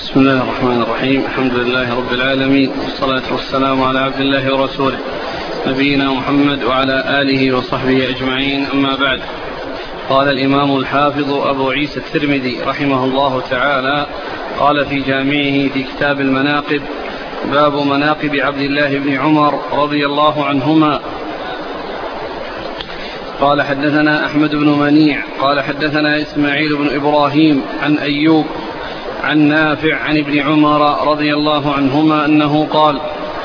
بسم الله الرحمن الرحيم. الحمد لله رب العالمين، والصلاة والسلام على عبد الله ورسوله نبينا محمد وعلى آله وصحبه أجمعين، أما بعد. قال الإمام الحافظ أبو عيسى الترمذي رحمه الله تعالى قال في جامعه في كتاب المناقب: باب مناقب عبد الله بن عمر رضي الله عنهما. قال حدثنا أحمد بن منيع قال حدثنا إسماعيل بن إبراهيم عن أيوب عن نافع عن ابن عمر رضي الله عنهما أنه قال: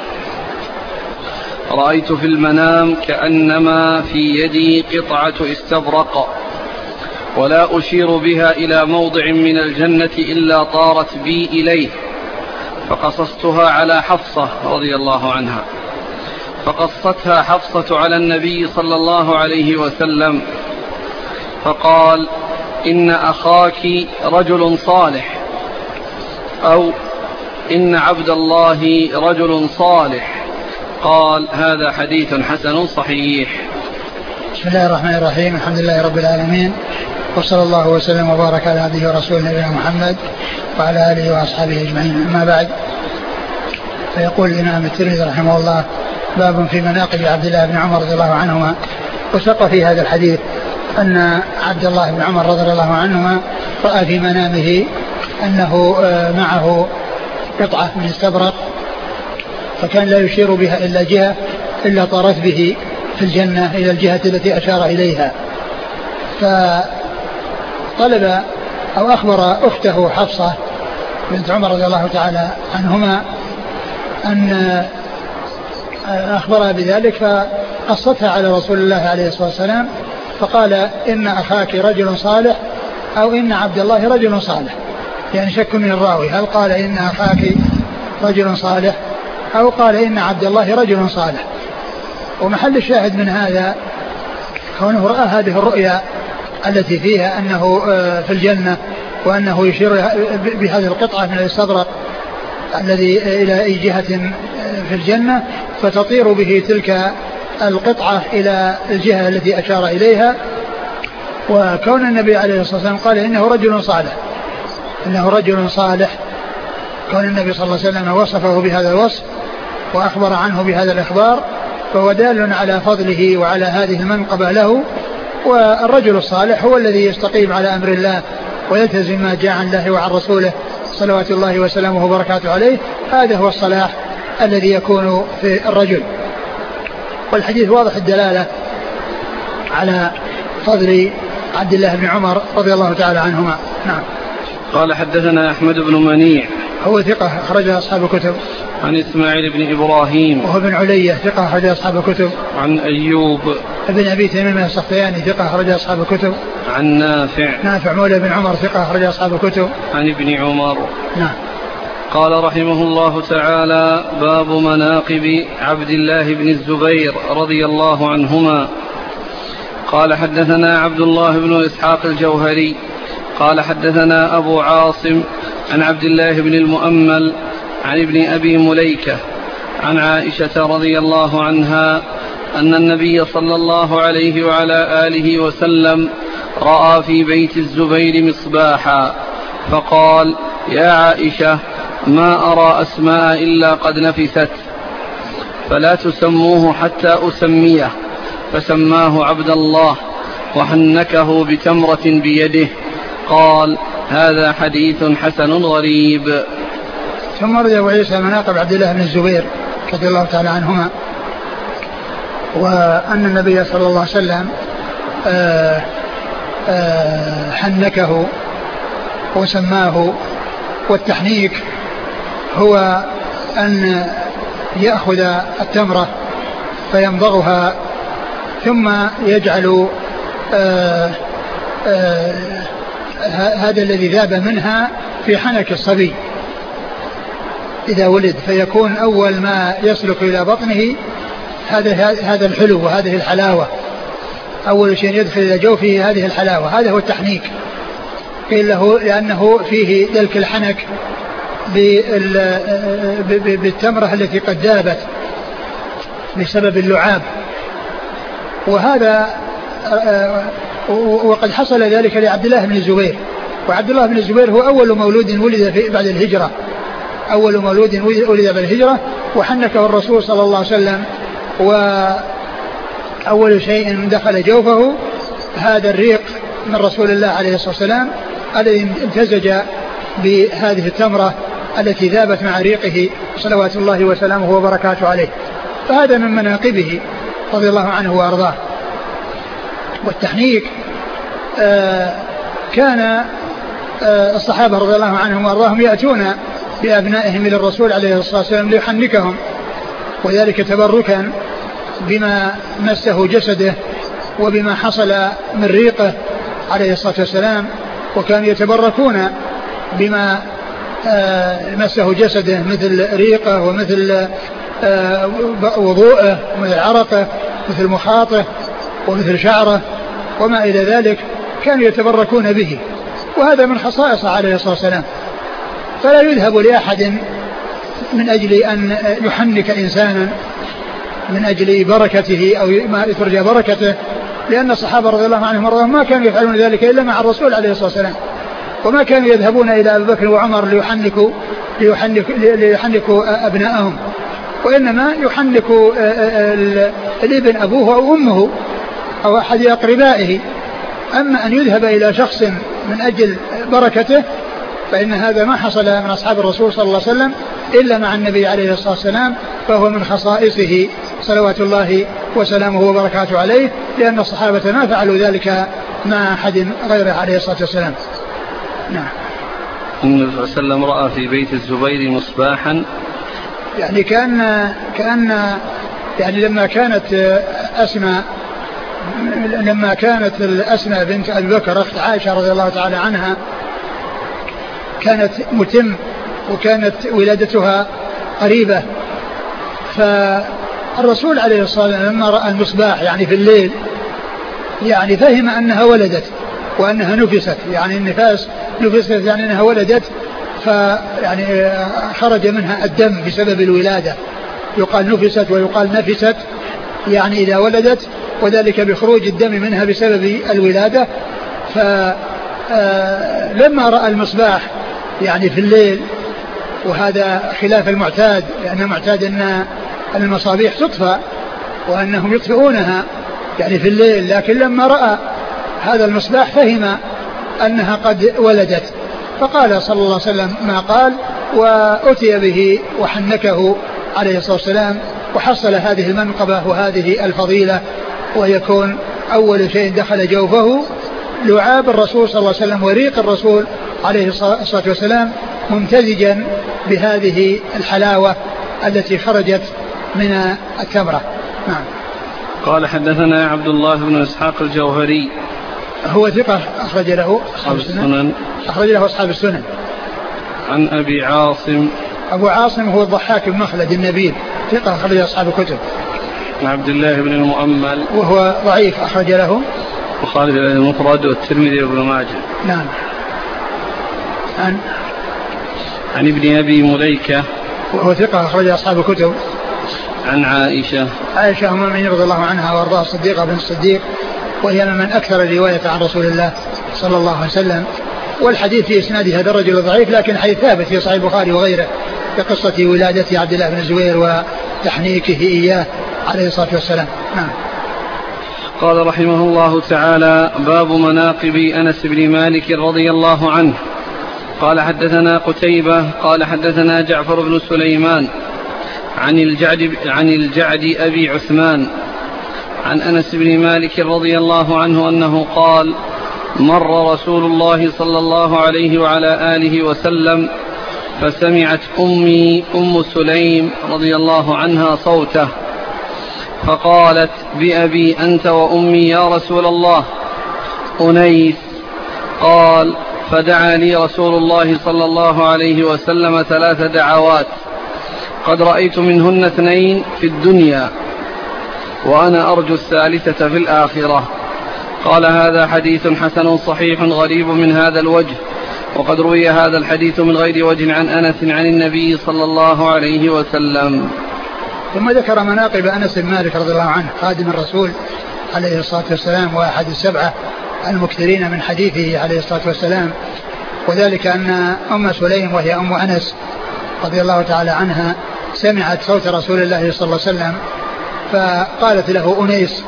رأيت في المنام كأنما في يدي قطعة استبرق، ولا أشير بها إلى موضع من الجنة إلا طارت بي إليه، فقصصتها على حفصة رضي الله عنها، فقصتها حفصة على النبي صلى الله عليه وسلم، فقال: إن أخاك رجل صالح، أو إن عبد الله رجل صالح. قال: هذا حديث حسن صحيح. بسم الله الرحمن الرحيم. الحمد لله رب العالمين، وصلى الله وسلم وبارك على عبده ورسوله نبينا محمد وعلى آله وأصحابه أجمعين، أما بعد. فيقول الإمام الترمذي رحمه الله: باب في مناقب عبد الله بن عمر رضي الله عنهما. وسق في هذا الحديث أن عبد الله بن عمر رضي الله عنهما رأى في منامه أنه معه قطعة من استبرق، فكان لا يشير بها إلا جهة إلا طارت به في الجنة إلى الجهة التي أشار إليها. فطلب أو أخبر أخته حفصة بنت عمر رضي الله تعالى عنهما أن أخبرها بذلك، فقصتها على رسول الله عليه الصلاة والسلام، فقال: إن أخاك رجل صالح، أو إن عبد الله رجل صالح. يعني شك من الراوي، هل قال إن أخاك رجل صالح أو قال إن عبد الله رجل صالح؟ ومحل الشاهد من هذا كونه رأى هذه الرؤيا التي فيها أنه في الجنة، وأنه يشير بهذه القطعة من الاستبرق الذي إلى أي جهة في الجنة، فتطير به تلك القطعة إلى الجهة التي أشار إليها. وكون النبي عليه الصلاة والسلام قال إنه رجل صالح، إنه رجل صالح، كون النبي صلى الله عليه وسلم وصفه بهذا الوصف وأخبر عنه بهذا الإخبار، فهو دال على فضله وعلى هذه المنقبة له. والرجل الصالح هو الذي يستقيم على أمر الله ويلتزم ما جاء عن الله وعن رسوله صلوات الله وسلامه وبركاته عليه. هذا هو الصلاح الذي يكون في الرجل. والحديث واضح الدلالة على فضل عبد الله بن عمر رضي الله تعالى عنهما. نعم. قال حدثنا أحمد بن منيع هو ثقة أخرج أصحاب الكتب. عن إسماعيل بن إبراهيم وهو بن علية ثقة أخرج أصحاب الكتب. عن أيوب ابن أبي تميم السختياني ثقة أخرج أصحاب الكتب. عن نافع مولى بن عمر ثقة أخرج أصحاب الكتب. عن ابن عمر. نعم. قال رحمه الله تعالى: باب مناقب عبد الله بن الزبير رضي الله عنهما. قال حدثنا عبد الله بن إسحاق الجوهري قال حدثنا أبو عاصم عن عبد الله بن المؤمل عن ابن أبي مليكة عن عائشة رضي الله عنها أن النبي صلى الله عليه وعلى آله وسلم رأى في بيت الزبير مصباحا، فقال: يا عائشة، ما أرى أسماء إلا قد نفست، فلا تسموه حتى أسميه. فسماه عبد الله وحنكه بتمرة بيده. قال: هذا حديث حسن غريب. ثم رد أبو عيسى مناقب عبد الله بن الزبير رضي الله تعالى عنهما، وأن النبي صلى الله عليه وسلم حنكه وسماه. والتحنيك هو أن يأخذ التمرة فيمضغها ثم يجعل هذا الذي ذاب منها في حنك الصبي إذا ولد، فيكون أول ما يسلك إلى بطنه هذا الحلو وهذه الحلاوة، أول شيء يدخل إلى جوفه هذه الحلاوة. هذا هو التحنيك، قيل له لأنه فيه دلك الحنك بالتمرة التي قد ذابت بسبب اللعاب. وهذا وقد حصل ذلك لعبد الله بن الزبير وعبد الله بن الزبير هو أول مولود ولد بعد الهجرة، أول مولود ولد بعد الهجرة، وحنكه الرسول صلى الله عليه وسلم، وأول شيء دخل جوفه هذا الريق من رسول الله عليه الصلاة والسلام الذي امتزج بهذه التمرة التي ذابت مع ريقه صلوات الله وسلامه وبركاته عليه. فهذا من مناقبه رضي الله عنه وأرضاه. والتحنيك كان الصحابة رضي الله عنهم وأرضاهم يأتون بأبنائهم إلى الرسول عليه الصلاة والسلام ليحنكهم، وذلك تبركا بما مسه جسده وبما حصل من ريقه عليه الصلاة والسلام، وكانوا يتبركون بما مسه جسده مثل ريقه ومثل وضوءه ومثل عرقه مثل مخاطه ومثل شعره وما إلى ذلك، كانوا يتبركون به، وهذا من خصائصه عليه الصلاة والسلام. فلا يذهب لأحد من أجل أن يحنك إنسانا من أجل بركته أو ما يترجى بركته، لأن الصحابة رضي الله عنهم وارضاهم ما كانوا يفعلون ذلك إلا مع الرسول عليه الصلاة والسلام، وما كانوا يذهبون إلى أبي بكر وعمر ليحنكوا أبنائهم، وإنما يحنكوا الابن أبوه أو أمه أو أحد أقربائه. أما أن يذهب إلى شخص من أجل بركته فإن هذا ما حصل من أصحاب الرسول صلى الله عليه وسلم إلا مع النبي عليه الصلاة والسلام، فهو من خصائصه صلوات الله وسلامه وبركاته عليه، لأن الصحابة ما فعلوا ذلك مع أحد غيره عليه الصلاة والسلام. نعم. النبي صلى الله عليه وسلم رأى في بيت الزبير مصباحا، يعني كان يعني لما كانت أسماء بنت أبي بكر أخت عائشة رضي الله تعالى عنها كانت متم وكانت ولادتها قريبة، فالرسول عليه الصلاة والسلام لما رأى المصباح يعني في الليل يعني فهم أنها ولدت وأنها نفست، يعني النفاس نفست يعني أنها ولدت، فيعني خرج منها الدم بسبب الولادة، يقال نفست ويقال نفست يعني إذا ولدت، وذلك بخروج الدم منها بسبب الولادة. فلما رأى المصباح يعني في الليل، وهذا خلاف المعتاد، لأن المعتاد أن المصابيح تطفى وأنهم يطفئونها يعني في الليل، لكن لما رأى هذا المصباح فهم أنها قد ولدت، فقال صلى الله عليه وسلم ما قال، وأتي به وحنكه عليه الصلاة والسلام، وحصل هذه المنقبة وهذه الفضيلة، ويكون أول شيء دخل جوفه لعاب الرسول صلى الله عليه وسلم وريق الرسول عليه الصلاة والسلام ممتزجا بهذه الحلاوة التي خرجت من التمرة. نعم. قال حدثنا عبد الله بن إسحاق الجوهري، هو ثقة أخرج له أصحاب السنن، أخرج له أصحاب السنن. عن أبي عاصم، أبو عاصم هو الضحاك بن مخلد النبيل، ثقة أخرج أصحاب الكتب. عن عبد الله بن المؤمل، وهو ضعيف أخرج له وخالد بن المفرد والترمذي وابن ماجه. نعم. عن ابن أبي مليكة، وهو ثقة أخرج أصحاب الكتب. عن عائشة أم المؤمنين رضي الله عنها وأرضاها الصديقة بن الصديق، وهي من أكثر الرواية عن رسول الله صلى الله عليه وسلم، والحديث في إسناده هذا الرجل ضعيف، لكن حديث ثابت في صحيح البخاري وغيره بقصة ولادة عبد الله بن الزبير وتحنيكه إياه عليه الصلاة والسلام. نعم. قال رحمه الله تعالى: باب مناقب أنس بن مالك رضي الله عنه. قال حدثنا قتيبة قال حدثنا جعفر بن سليمان عن الجعد أبي عثمان عن أنس بن مالك رضي الله عنه أنه قال: مر رسول الله صلى الله عليه وعلى آله وسلم فسمعت أمي أم سليم رضي الله عنها صوته فقالت: بأبي أنت وأمي يا رسول الله. أنيس. قال: فدعا لي رسول الله صلى الله عليه وسلم 3 دعوات قد رأيت منهن 2 في الدنيا وأنا أرجو الثالثة في الآخرة. قال: هذا حديث حسن صحيح غريب من هذا الوجه، وقد روي هذا الحديث من غير وجه عن أنس عن النبي صلى الله عليه وسلم. ثم ذكر مناقب أنس بن مالك رضي الله عنه خادم الرسول عليه الصلاة والسلام وأحد السبعة المكثرين من حديثه عليه الصلاة والسلام. وذلك أن أم سليم وهي أم أنس رضي الله تعالى عنها سمعت صوت رسول الله صلى الله عليه وسلم فقالت له أنيس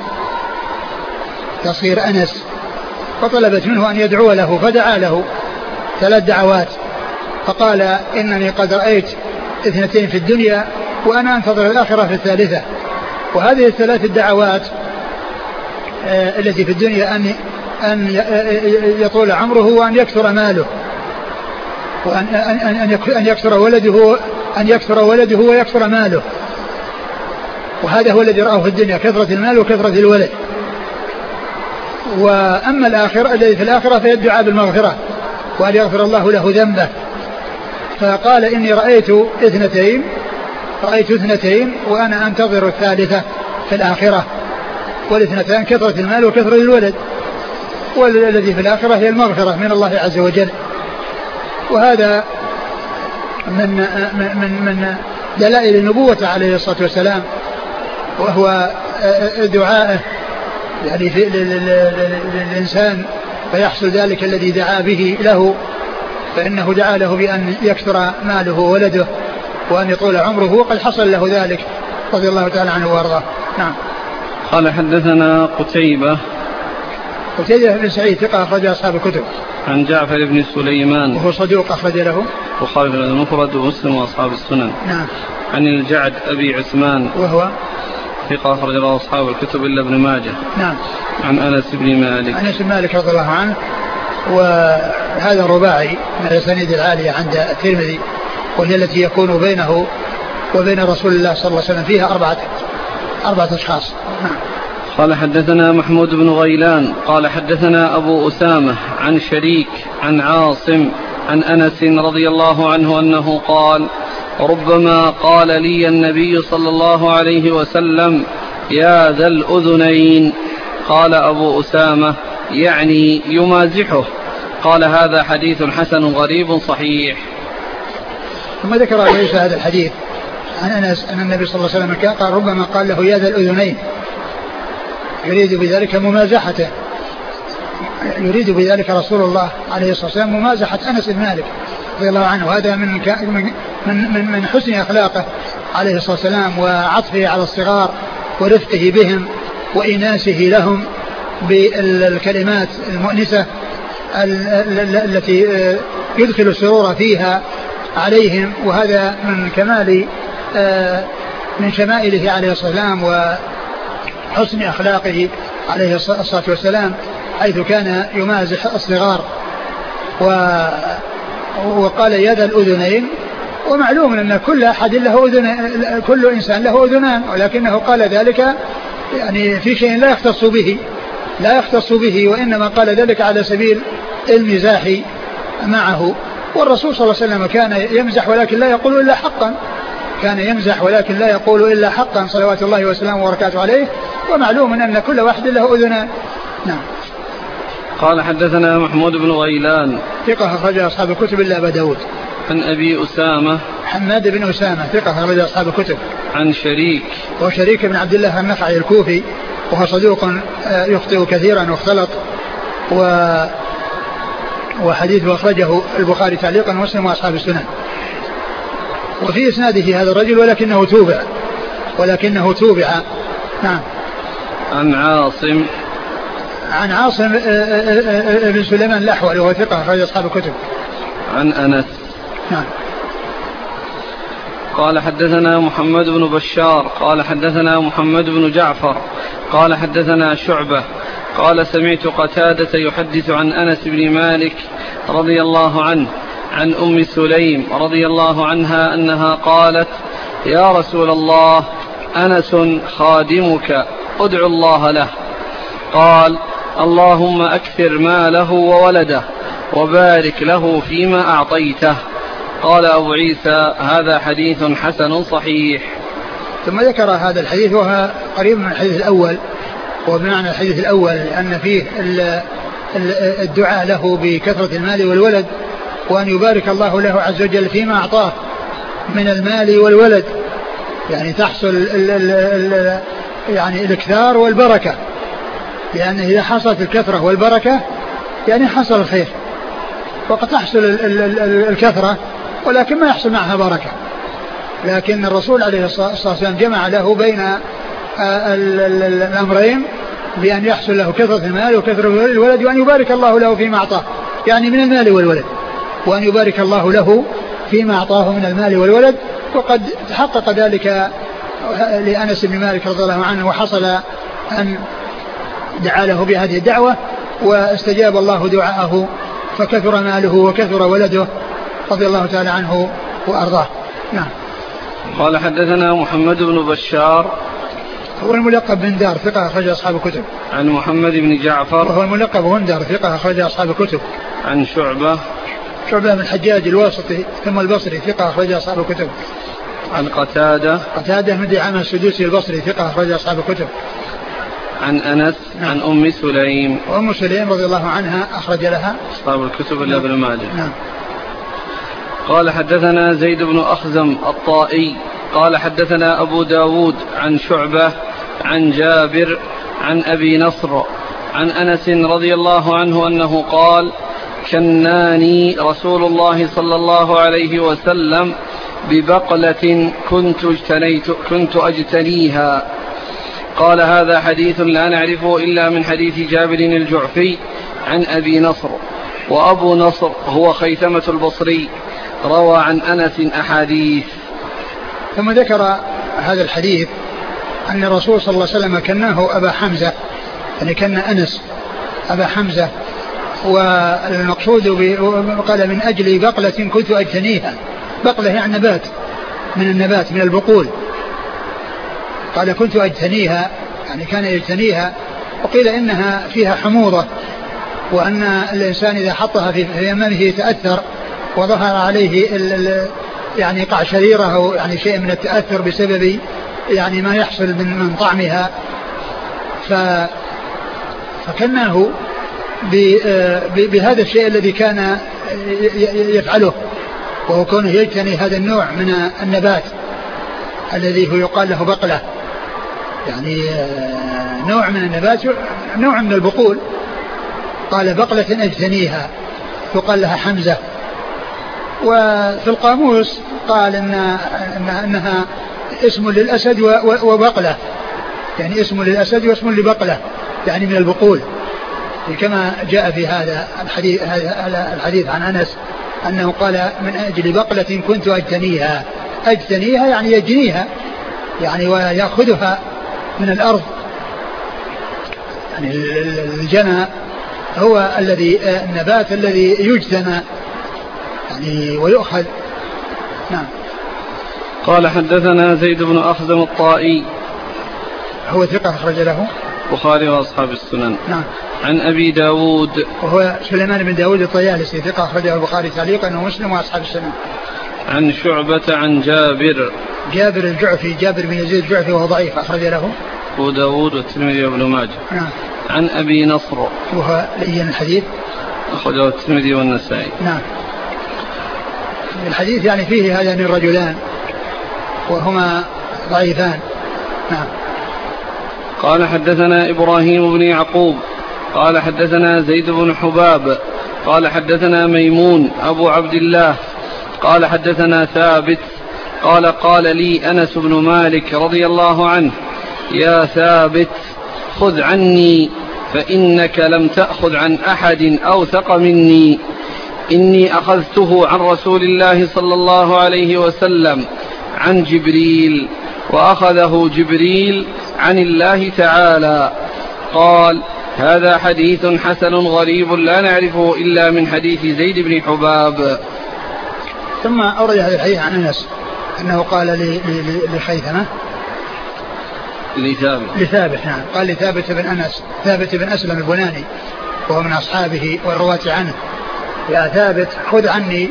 تصير أنس، فطلبت منه أن يدعو له فدعا له 3 دعوات، فقال إنني قد رأيت 2 في الدنيا وأنا أنتظر الآخرة في الثالثة. وهذه 3 الدعوات التي في الدنيا أن يطول عمره وأن يكثر ماله وأن يكثر ولده ويكثر ماله، وهذا هو الذي رآه في الدنيا، كثرة المال وكثرة الولد. وأما الآخرة الذي في الآخرة فيدعى بالمغفرة وأن يغفر الله له ذنبه. فقال إني رأيت 2 وأنا أنتظر الثالثة في الآخرة، وال2 كثرة المال وكثرة الولد، والذي في الآخرة هي المغفرة من الله عز وجل. وهذا من دلائل النبوة عليه الصلاة والسلام، وهو دعائه يعني للإنسان فيحصل ذلك الذي دعا به له، فإنه دعا له بأن يكثر ماله وولده وأن يطول عمره، وقد حصل له ذلك رضي الله تعالى عنه وارضاه. نعم. قال حدثنا قتيبة بن سعيد ثقة أخرج أصحاب الكتب. عن جعفر بن سليمان وهو صدوق أخرج له البخاري في المفرد ومسلم وأصحاب السنن. نعم. عن الجعد أبي عثمان وهو ثقة أخرج له أصحاب الكتب إلا ابن ماجه. نعم. عن أنس بن مالك رضي الله عنه، وهذا رباعي من الأسانيد العالية عند الترمذي، وهي التي يكون بينه وبين رسول الله صلى الله عليه وسلم فيها 4 أشخاص. نعم. قال حدثنا محمود بن غيلان قال حدثنا أبو أسامة عن شريك عن عاصم عن أنس رضي الله عنه أنه قال: ربما قال لي النبي صلى الله عليه وسلم: يا ذا الأذنين. قال أبو أسامة: يعني يمازحه. قال: هذا حديث حسن غريب صحيح. ثم ذكر ليس هذا الحديث عن أنس أن النبي صلى الله عليه وسلم قال: ربما قال له يا ذا الأذنين، يريد بذلك ممازحته، يريد بذلك رسول الله عليه الصلاة والسلام ممازحة أنس بن مالك رضي الله عنه. هذا من حسن أخلاقه عليه الصلاة والسلام وعطفه على الصغار ورفقه بهم وإناسه لهم بالكلمات المؤنسة التي يدخل السرور فيها عليهم. وهذا من كمال من شمائله عليه الصلاة والسلام وحسن أخلاقه عليه الصلاة والسلام، حيث كان يمازح الصغار. وقال يا ذا الأذنين، ومعلوم أن كل أحد له أذن، كل إنسان له أذنان، ولكنه قال ذلك يعني في شيء لا يختص به وإنما قال ذلك على سبيل المزاح معه. والرسول صلى الله عليه وسلم كان يمزح ولكن لا يقول إلا حقا، كان يمزح ولكن لا يقول إلا حقا صلوات الله وسلامه وبركاته عليه، ومعلوم أن كل واحد له أذنان. نعم. قال حدثنا محمود بن غيلان ثقة أخرج أصحاب الكتب إلا أبا داود. عن أبي أسامة حماد بن أسامة ثقة أخرج أصحاب الكتب. عن شريك وشريك بن عبد الله النخعي الكوفي، وهو صدوق يخطئ كثيرا واختلط، وحديثه أخرجه البخاري تعليقا ومسلم وأصحاب السنن. وفي إسناده هذا الرجل ولكنه توبع. نعم. عن عاصم بن سليمان الأحول وهو ثقة أخرج أصحاب الكتب. عن أنس. نعم. قال حدثنا محمد بن بشار قال حدثنا محمد بن جعفر قال حدثنا شعبة قال سمعت قتادة يحدث عن أنس بن مالك رضي الله عنه عن أم سليم رضي الله عنها أنها قالت: يا رسول الله، أنس خادمك، ادعو الله له. قال: اللهم أكثر ماله وولده وبارك له فيما أعطيته. قال أبو عيسى: هذا حديث حسن صحيح. ثم ذكر هذا الحديث وهو قريب من الحديث الأول، وبمعنى الحديث الأول أن فيه الدعاء له بكثرة المال والولد، وأن يبارك الله له عز وجل فيما أعطاه من المال والولد، يعني تحصل يعني الإكثار والبركة. لأن إذا حصلت الكثرة والبركة يعني حصل الخير، وقد تحصل الكثرة ولكن ما يحصل معها بركة. لكن الرسول عليه الصلاة والسلام جمع له بين الأمرين بأن يحصل له كثرة المال وكثرة الولد، وأن يبارك الله له فيما أعطاه يعني من المال والولد، وأن يبارك الله له فيما أعطاه من المال والولد. وقد تحقق ذلك لأنس بن مالك رضي الله عنه، وحصل أن دعا له بهذه الدعوة واستجاب الله دعاءه، فكثر ماله وكثر ولده رضي الله تعالى عنه وأرضاه. نعم. قال حدثنا محمد بن بشار هو الملقب بن دار ثقة أخرج أصحاب الكتب. عن محمد بن جعفر وهو الملقب بن دار ثقة أخرج أصحاب الكتب. عن شعبة بن الحجاج الواسطي ثم البصري ثقة أخرج أصحاب الكتب. عن قتادة بن دعامة السدوسي البصري ثقة أخرج أصحاب الكتب. عن أنس. نعم. عن أم سليم. وأم سليم رضي الله عنها أخرج لها أصحاب الكتب إلا ابن ماجه. نعم. قال حدثنا زيد بن أخزم الطائي قال حدثنا أبو داود عن شعبة عن جابر عن أبي نصر عن أنس رضي الله عنه أنه قال: كناني رسول الله صلى الله عليه وسلم ببقلة كنت أجتنيها. قال: هذا حديث لا نعرفه إلا من حديث جابر الجعفي عن أبي نصر، وأبو نصر هو خيثمة البصري، روى عن أنس أحاديث. ثم ذكر هذا الحديث أن الرسول صلى الله عليه وسلم كناه أبا حمزة، يعني كان أنس أبا حمزة، والمقصود قال من أجل بقلة كنت أجتنيها. بقلة يعني نبات من النبات من البقول، قال كنت أجتنيها يعني كان يجتنيها. وقيل إنها فيها حموضة، وأن الإنسان إذا حطها في أمامه يتأثر وظهر عليه يعني قعشريرة أو يعني شيء من التأثر بسبب يعني ما يحصل من طعمها. فكناه بهذا الشيء الذي كان يفعله، وهو كونه يجتني هذا النوع من النبات الذي هو يقال له بقلة، يعني نوع من النبات نوع من البقول. قال بقلة أجتنيها يقال لها حمزة. وفي القاموس قال إنها اسم للأسد وبقلة، يعني اسم للأسد واسم لبقلة يعني من البقول، كما جاء في هذا الحديث عن أنس أنه قال من أجل بقلة كنت أجتنيها. أجتنيها يعني يجنيها يعني ويأخذها من الأرض. يعني الجنى هو النبات الذي يجتنى يعني ويؤخذ. نعم. قال حدثنا زيد بن أخزم الطائي هو ثقة أخرج له البخاري وأصحاب السنن. نعم. عن أبي داود وهو سليمان بن داود الطيالسي ثقة أخرجه البخاري تعليقا ومسلم وأصحاب السنن. عن شعبة عن جابر الجعفي جابر بن يزيد الجعفي وهو ضعيف أخرج له أبو داود والترمذي وابن ماجه. نعم. عن أبي نصر وهو لين الحديث أخرجه الترمذي والنسائي. نعم. الحديث يعني فيه هذان الرجلان وهما ضعيفان. نعم. قال حدثنا إبراهيم بن يعقوب قال حدثنا زيد بن حباب قال حدثنا ميمون أبو عبد الله قال حدثنا ثابت قال لي أنس بن مالك رضي الله عنه: يا ثابت خذ عني فإنك لم تأخذ عن أحد أوثق مني، إني أخذته عن رسول الله صلى الله عليه وسلم عن جبريل، وأخذه جبريل عن الله تعالى. قال: هذا حديث حسن غريب لا نعرفه إلا من حديث زيد بن حباب. ثم أورد هذا الحديث عن أنس أنه قال لخيثمة لثابت. نعم. قال لثابت بن أنس، ثابت بن أسلم البناني وهو من أصحابه والرواة عنه: يا ثابت خذ عني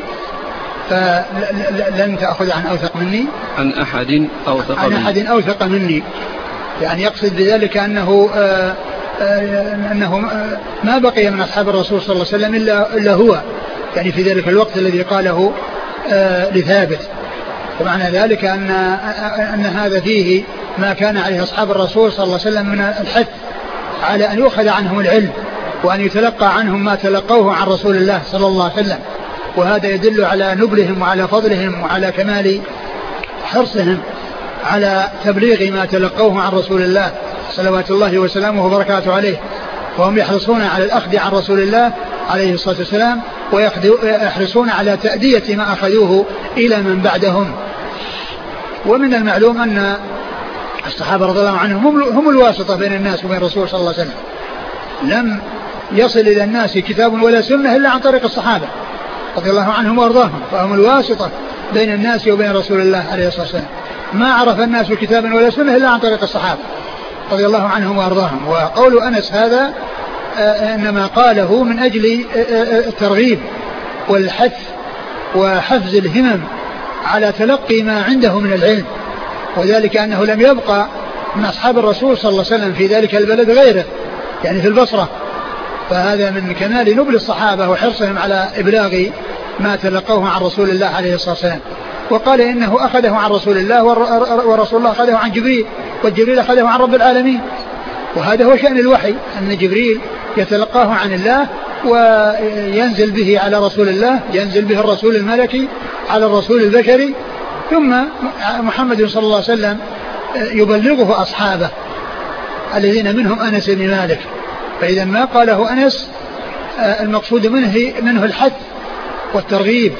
فلن تأخذ عن أوثق مني عن أحد أوثق مني. يعني يقصد بذلك أنه ما بقي من أصحاب الرسول صلى الله عليه وسلم إلا هو، يعني في ذلك الوقت الذي قاله لثابت. ومعنى ذلك أن هذا فيه ما كان عليه أصحاب الرسول صلى الله عليه وسلم من الحث على أن يؤخذ عنهم العلم وأن يتلقى عنهم ما تلقوه عن رسول الله صلى الله عليه وسلم. وهذا يدل على نبلهم وعلى فضلهم وعلى كمال حرصهم على تبليغ ما تلقوه عن رسول الله صلوات الله وسلامه وبركاته عليه. وهم يحرصون على الأخذ عن رسول الله عليه الصلاة والسلام ويحرصون على تأدية ما أخذوه إلى من بعدهم. ومن المعلوم أن الصحابة رضي الله عنهم هم الواسطة بين الناس وبين الرسول صلى الله عليه وسلم. لم يصل إلى الناس كتاب ولا سنة إلا عن طريق الصحابة رضي الله عنهم وارضاهم، فهم الواسطة بين الناس وبين رسول الله عليه الصلاة والسلام. ما عرف الناس كتابا ولا سنة إلا عن طريق الصحابة رضي الله عنهم وارضاهم. وقول أنس هذا إنما قاله من أجل الترغيب والحث وحفز الهمم على تلقي ما عنده من العلم، وذلك أنه لم يبقى من أصحاب الرسول صلى الله عليه وسلم في ذلك البلد غيره، يعني في البصرة. فهذا من كمال نبل الصحابة وحرصهم على إبلاغ ما تلقوه عن رسول الله عليه الصلاة والسلام. وقال إنه أخذه عن رسول الله ورسول الله أخذه عن جبريل والجبريل أخذه عن رب العالمين. وهذا هو شأن الوحي، أن جبريل يتلقاه عن الله وينزل به على رسول الله، ينزل به الرسول الملكي على الرسول البشري، ثم محمد صلى الله عليه وسلم يبلغه أصحابه الذين منهم أنس بن مالك. فإذا ما قاله أنس المقصود منه الحث والترغيب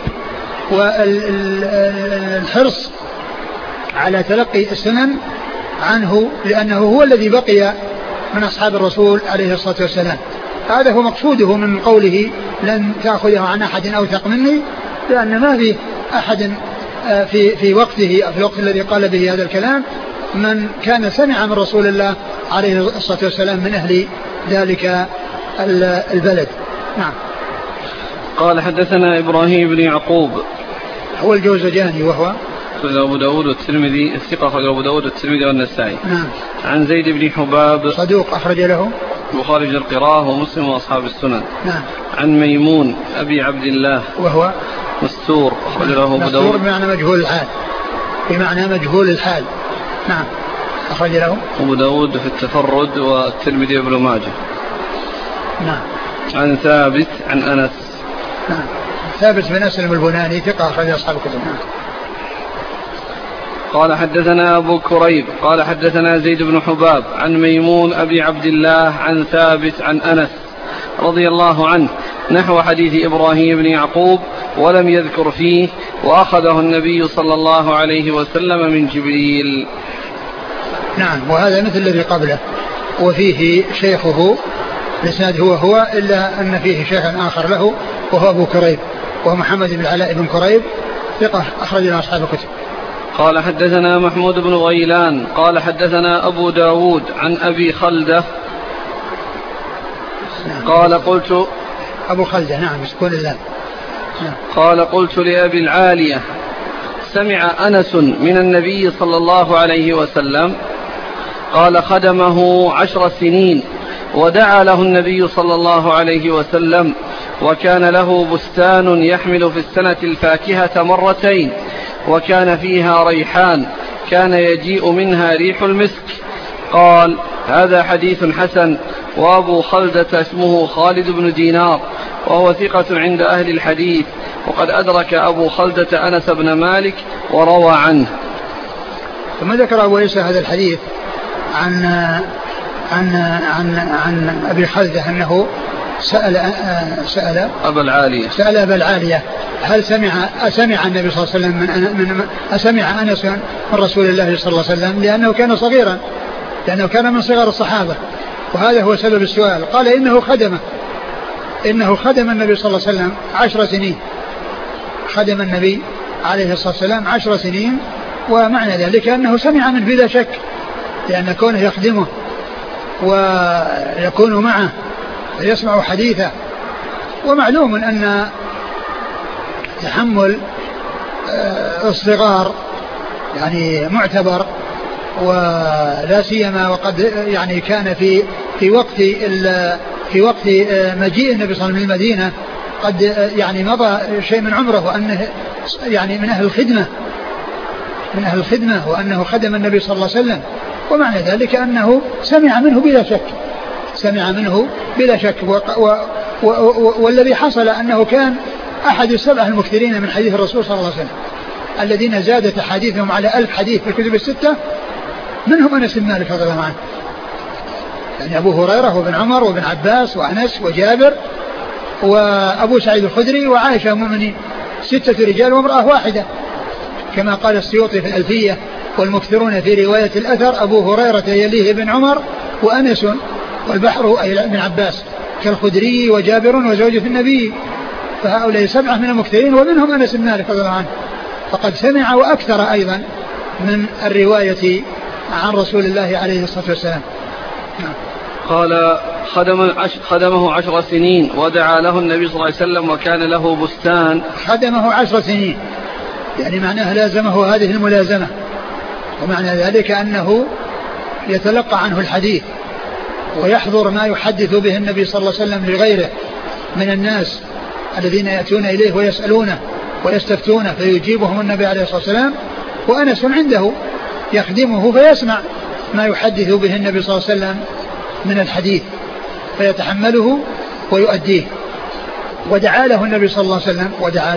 والحرص على تلقي السنن عنه، لأنه هو الذي بقي من أصحاب الرسول عليه الصلاة والسلام. هذا هو مقصوده من قوله لن تأخذه عن أحد أوثق مني، لأن ما في أحد في وقته في الوقت الذي قال به هذا الكلام من كان سمع من رسول الله عليه الصلاة والسلام من أهل ذلك البلد. نعم. قال حدثنا إبراهيم بن يعقوب هو الجوزجاني وهو أبو داود والترمذي الثقة أبو داود والترمذي والنسائي. نعم. عن زيد بن حباب صدوق أخرج له البخاري في القراءة ومسلم وأصحاب السنن. نعم. عن ميمون أبي عبد الله وهو مستور أخرج له أبو داود. مستور بمعنى مجهول الحال، بمعنى مجهول الحال. نعم. أخرج له أبو داود في التفرد والترمذي وابن ماجه. نعم. عن ثابت عن أنس. نعم. ثابت بن أسلم البناني ثقة أخرج أصحاب الكتب. نعم. قال حدثنا أبو كريب قال حدثنا زيد بن حباب عن ميمون أبي عبد الله عن ثابت عن أنس رضي الله عنه نحو حديث إبراهيم بن يعقوب ولم يذكر فيه وأخذه النبي صلى الله عليه وسلم من جبريل. نعم. وهذا مثل الذي قبله، وفيه شيخه الإسناد هو إلا أن فيه شيخا آخر له وهو أبو كريب وهو محمد بن العلاء بن كريب ثقة أخرج له أصحاب الكتب. قال حدثنا محمود بن غيلان قال حدثنا أبو داود عن أبي خلدة قال قلت أبو خلدة نعم سكون الله. نعم. قال قلت لأبي العالية سمع أنس من النبي صلى الله عليه وسلم قال خدمه 10 سنين ودعا له النبي صلى الله عليه وسلم وكان له بستان يحمل في السنة الفاكهة مرتين وكان فيها ريحان كان يجيء منها ريح المسك. قال هذا حديث حسن. وأبو خلدة اسمه خالد بن دينار وهو ثقة عند أهل الحديث وقد أدرك أبو خلدة أنس بن مالك وروى عنه. ثم ذكر أبو عيسى هذا الحديث عن أبي خلدة أنه سأل أبا العالية هل سمع النبي صلى الله عليه وسلم أسمع أنس من رسول الله صلى الله عليه وسلم، لأنه كان صغيرا، لأنه كان من صغار الصحابة، وهذا هو سبب السؤال. قال إنه خدم النبي صلى الله عليه وسلم 10 سنين، خدم النبي عليه الصلاة والسلام 10 سنين، ومعنى ذلك أنه سمع منه بلا شك، لأن كونه يخدمه ويكون معه فيسمع حديثه. ومعلوم أن تحمل الصغار يعني معتبر، ولا سيما وقد يعني كان في وقت مجيء النبي صلى الله عليه وسلم من المدينة قد يعني مضى شيء من عمره، وأنه يعني من أهل الخدمة وأنه خدم النبي صلى الله عليه وسلم، ومعنى ذلك أنه سمع منه بلا شك، سمع منه بلا شك. والذي حصل أنه كان أحد السبعة المكثرين من حديث الرسول صلى الله عليه وسلم الذين زادت أحاديثهم على 1000 حديث في الكتب الستة، منهم أنس بن مالك رضي الله عنه، يعني أبو هريرة وابن عمر وابن عباس وأنس وجابر وأبو سعيد الخدري وعائشة أم المؤمنين، 6 رجال وامرأة واحدة، كما قال السيوطي في الألفية: والمكثرون في رواية الأثر أبو هريرة يليه ابن عمر وأنس والبحر أي ابن عباس كالخدري وجابر وزوجة النبي. فهؤلاء 7 من المكثرين ومنهم أنس بن مالك رضي الله عنه، فقد سمع وأكثر أيضا من الرواية عن رسول الله عليه الصلاة والسلام. قال: خدمه 10 سنين ودعا له النبي صلى الله عليه وسلم وكان له بستان. خدمه 10 سنين يعني معناه لازمه هذه الملازمة، ومعنى ذلك أنه يتلقى عنه الحديث ويحضر ما يحدث به النبي صلى الله عليه وسلم لغيره من الناس الذين يأتون إليه ويسألونه ويستفتونه فيجيبهم النبي عليه الصلاة والسلام، وأنس عنده يخدمه فيسمع ما يحدث به النبي صلى الله عليه وسلم من الحديث فيتحمله ويؤديه. ودعا له النبي صلى الله عليه وسلم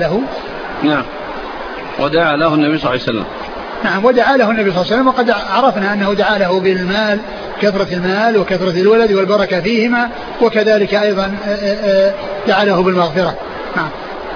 ودعا له النبي صلى الله عليه وسلم. نعم، ودعا له النبي صلى الله عليه وسلم، وقد عرفنا أنه دعا له بالمال، كثرة المال وكثرة الولد والبركة فيهما، وكذلك أيضا دعا له بالمغفرة. نعم.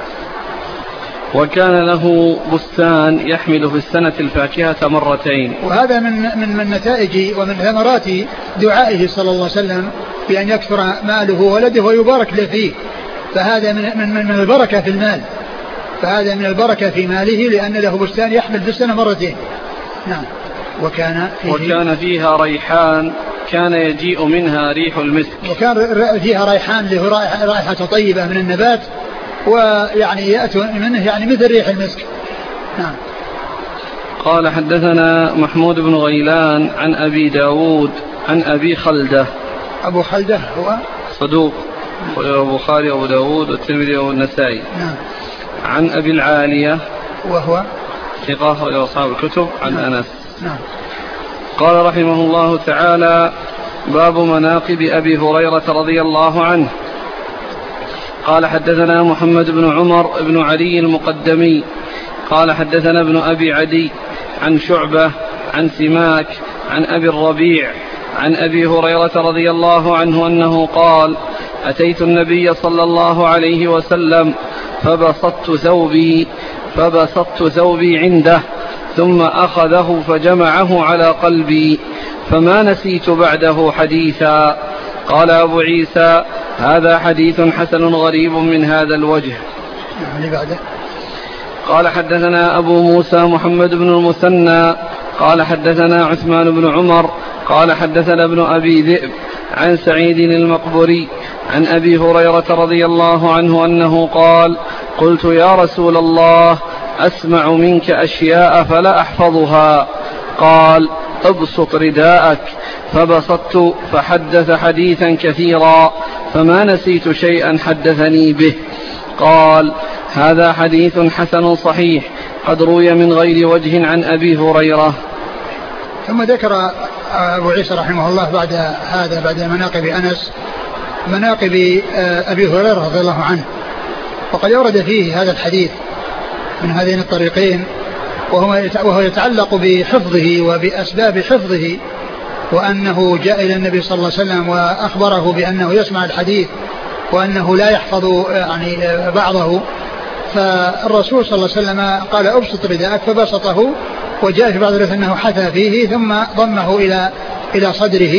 وكان له بستان يحمل في السنة الفاكهة 2 مرات. وهذا من نتائج ومن ثمرات دعائه صلى الله عليه وسلم بأن يكثر ماله وولده ويبارك له فيه، فهذا من البركة في المال، فهذا من البركة في ماله، لأن له بستان يحمل في السنة 2 مرات. نعم. وكان فيها ريحان كان يجيء منها ريح المسك. وكان فيها ريحان له رائحة طيبة من النبات، ويعني يأتي منه يعني مثل ريح المسك. نعم. قال: حدثنا محمود بن غيلان عن أبي داود عن أبي خلدة. أبو خلدة هو صدوق، البخاري وأبو داود والترمذي والنسائي. نعم. عن أبي العالية وهو ثقة أخرج أصحاب الكتب عن نعم. أنس. نعم. قال رحمه الله تعالى: باب مناقب أبي هريرة رضي الله عنه. قال: حدثنا محمد بن عمر بن علي المقدمي قال: حدثنا ابن أبي عدي عن شعبة عن سماك عن أبي الربيع عن أبي هريرة رضي الله عنه أنه قال: أتيت النبي صلى الله عليه وسلم فبسطت ثوبي عنده ثم أخذه فجمعه على قلبي فما نسيت بعده حديثا. قال أبو عيسى: هذا حديث حسن غريب من هذا الوجه. قال: حدثنا أبو موسى محمد بن المثنى قال: حدثنا عثمان بن عمر قال: حدثنا ابن أبي ذئب عن سعيد المقبري عن أبي هريرة رضي الله عنه أنه قال: قلت يا رسول الله أسمع منك أشياء فلا أحفظها. قال: ابسط رداءك. فبسطت فحدث حديثا كثيرا فما نسيت شيئا حدثني به. قال: هذا حديث حسن صحيح قد روي من غير وجه عن أبي هريرة. ثم ذكر أبو عيسى رحمه الله بعد هذا، بعد مناقب أنس، مناقب أبي هريرة رضي الله عنه، وقد يورد فيه هذا الحديث من هذين الطريقين، وهو يتعلق بحفظه وبأسباب حفظه، وأنه جاء إلى النبي صلى الله عليه وسلم وأخبره بأنه يسمع الحديث وأنه لا يحفظ يعني بعضه، فالرسول صلى الله عليه وسلم قال: أبسط رداءك، فبسطه، وجاء في بعض الروايات أنه حثى فيه ثم ضمه إلى صدره،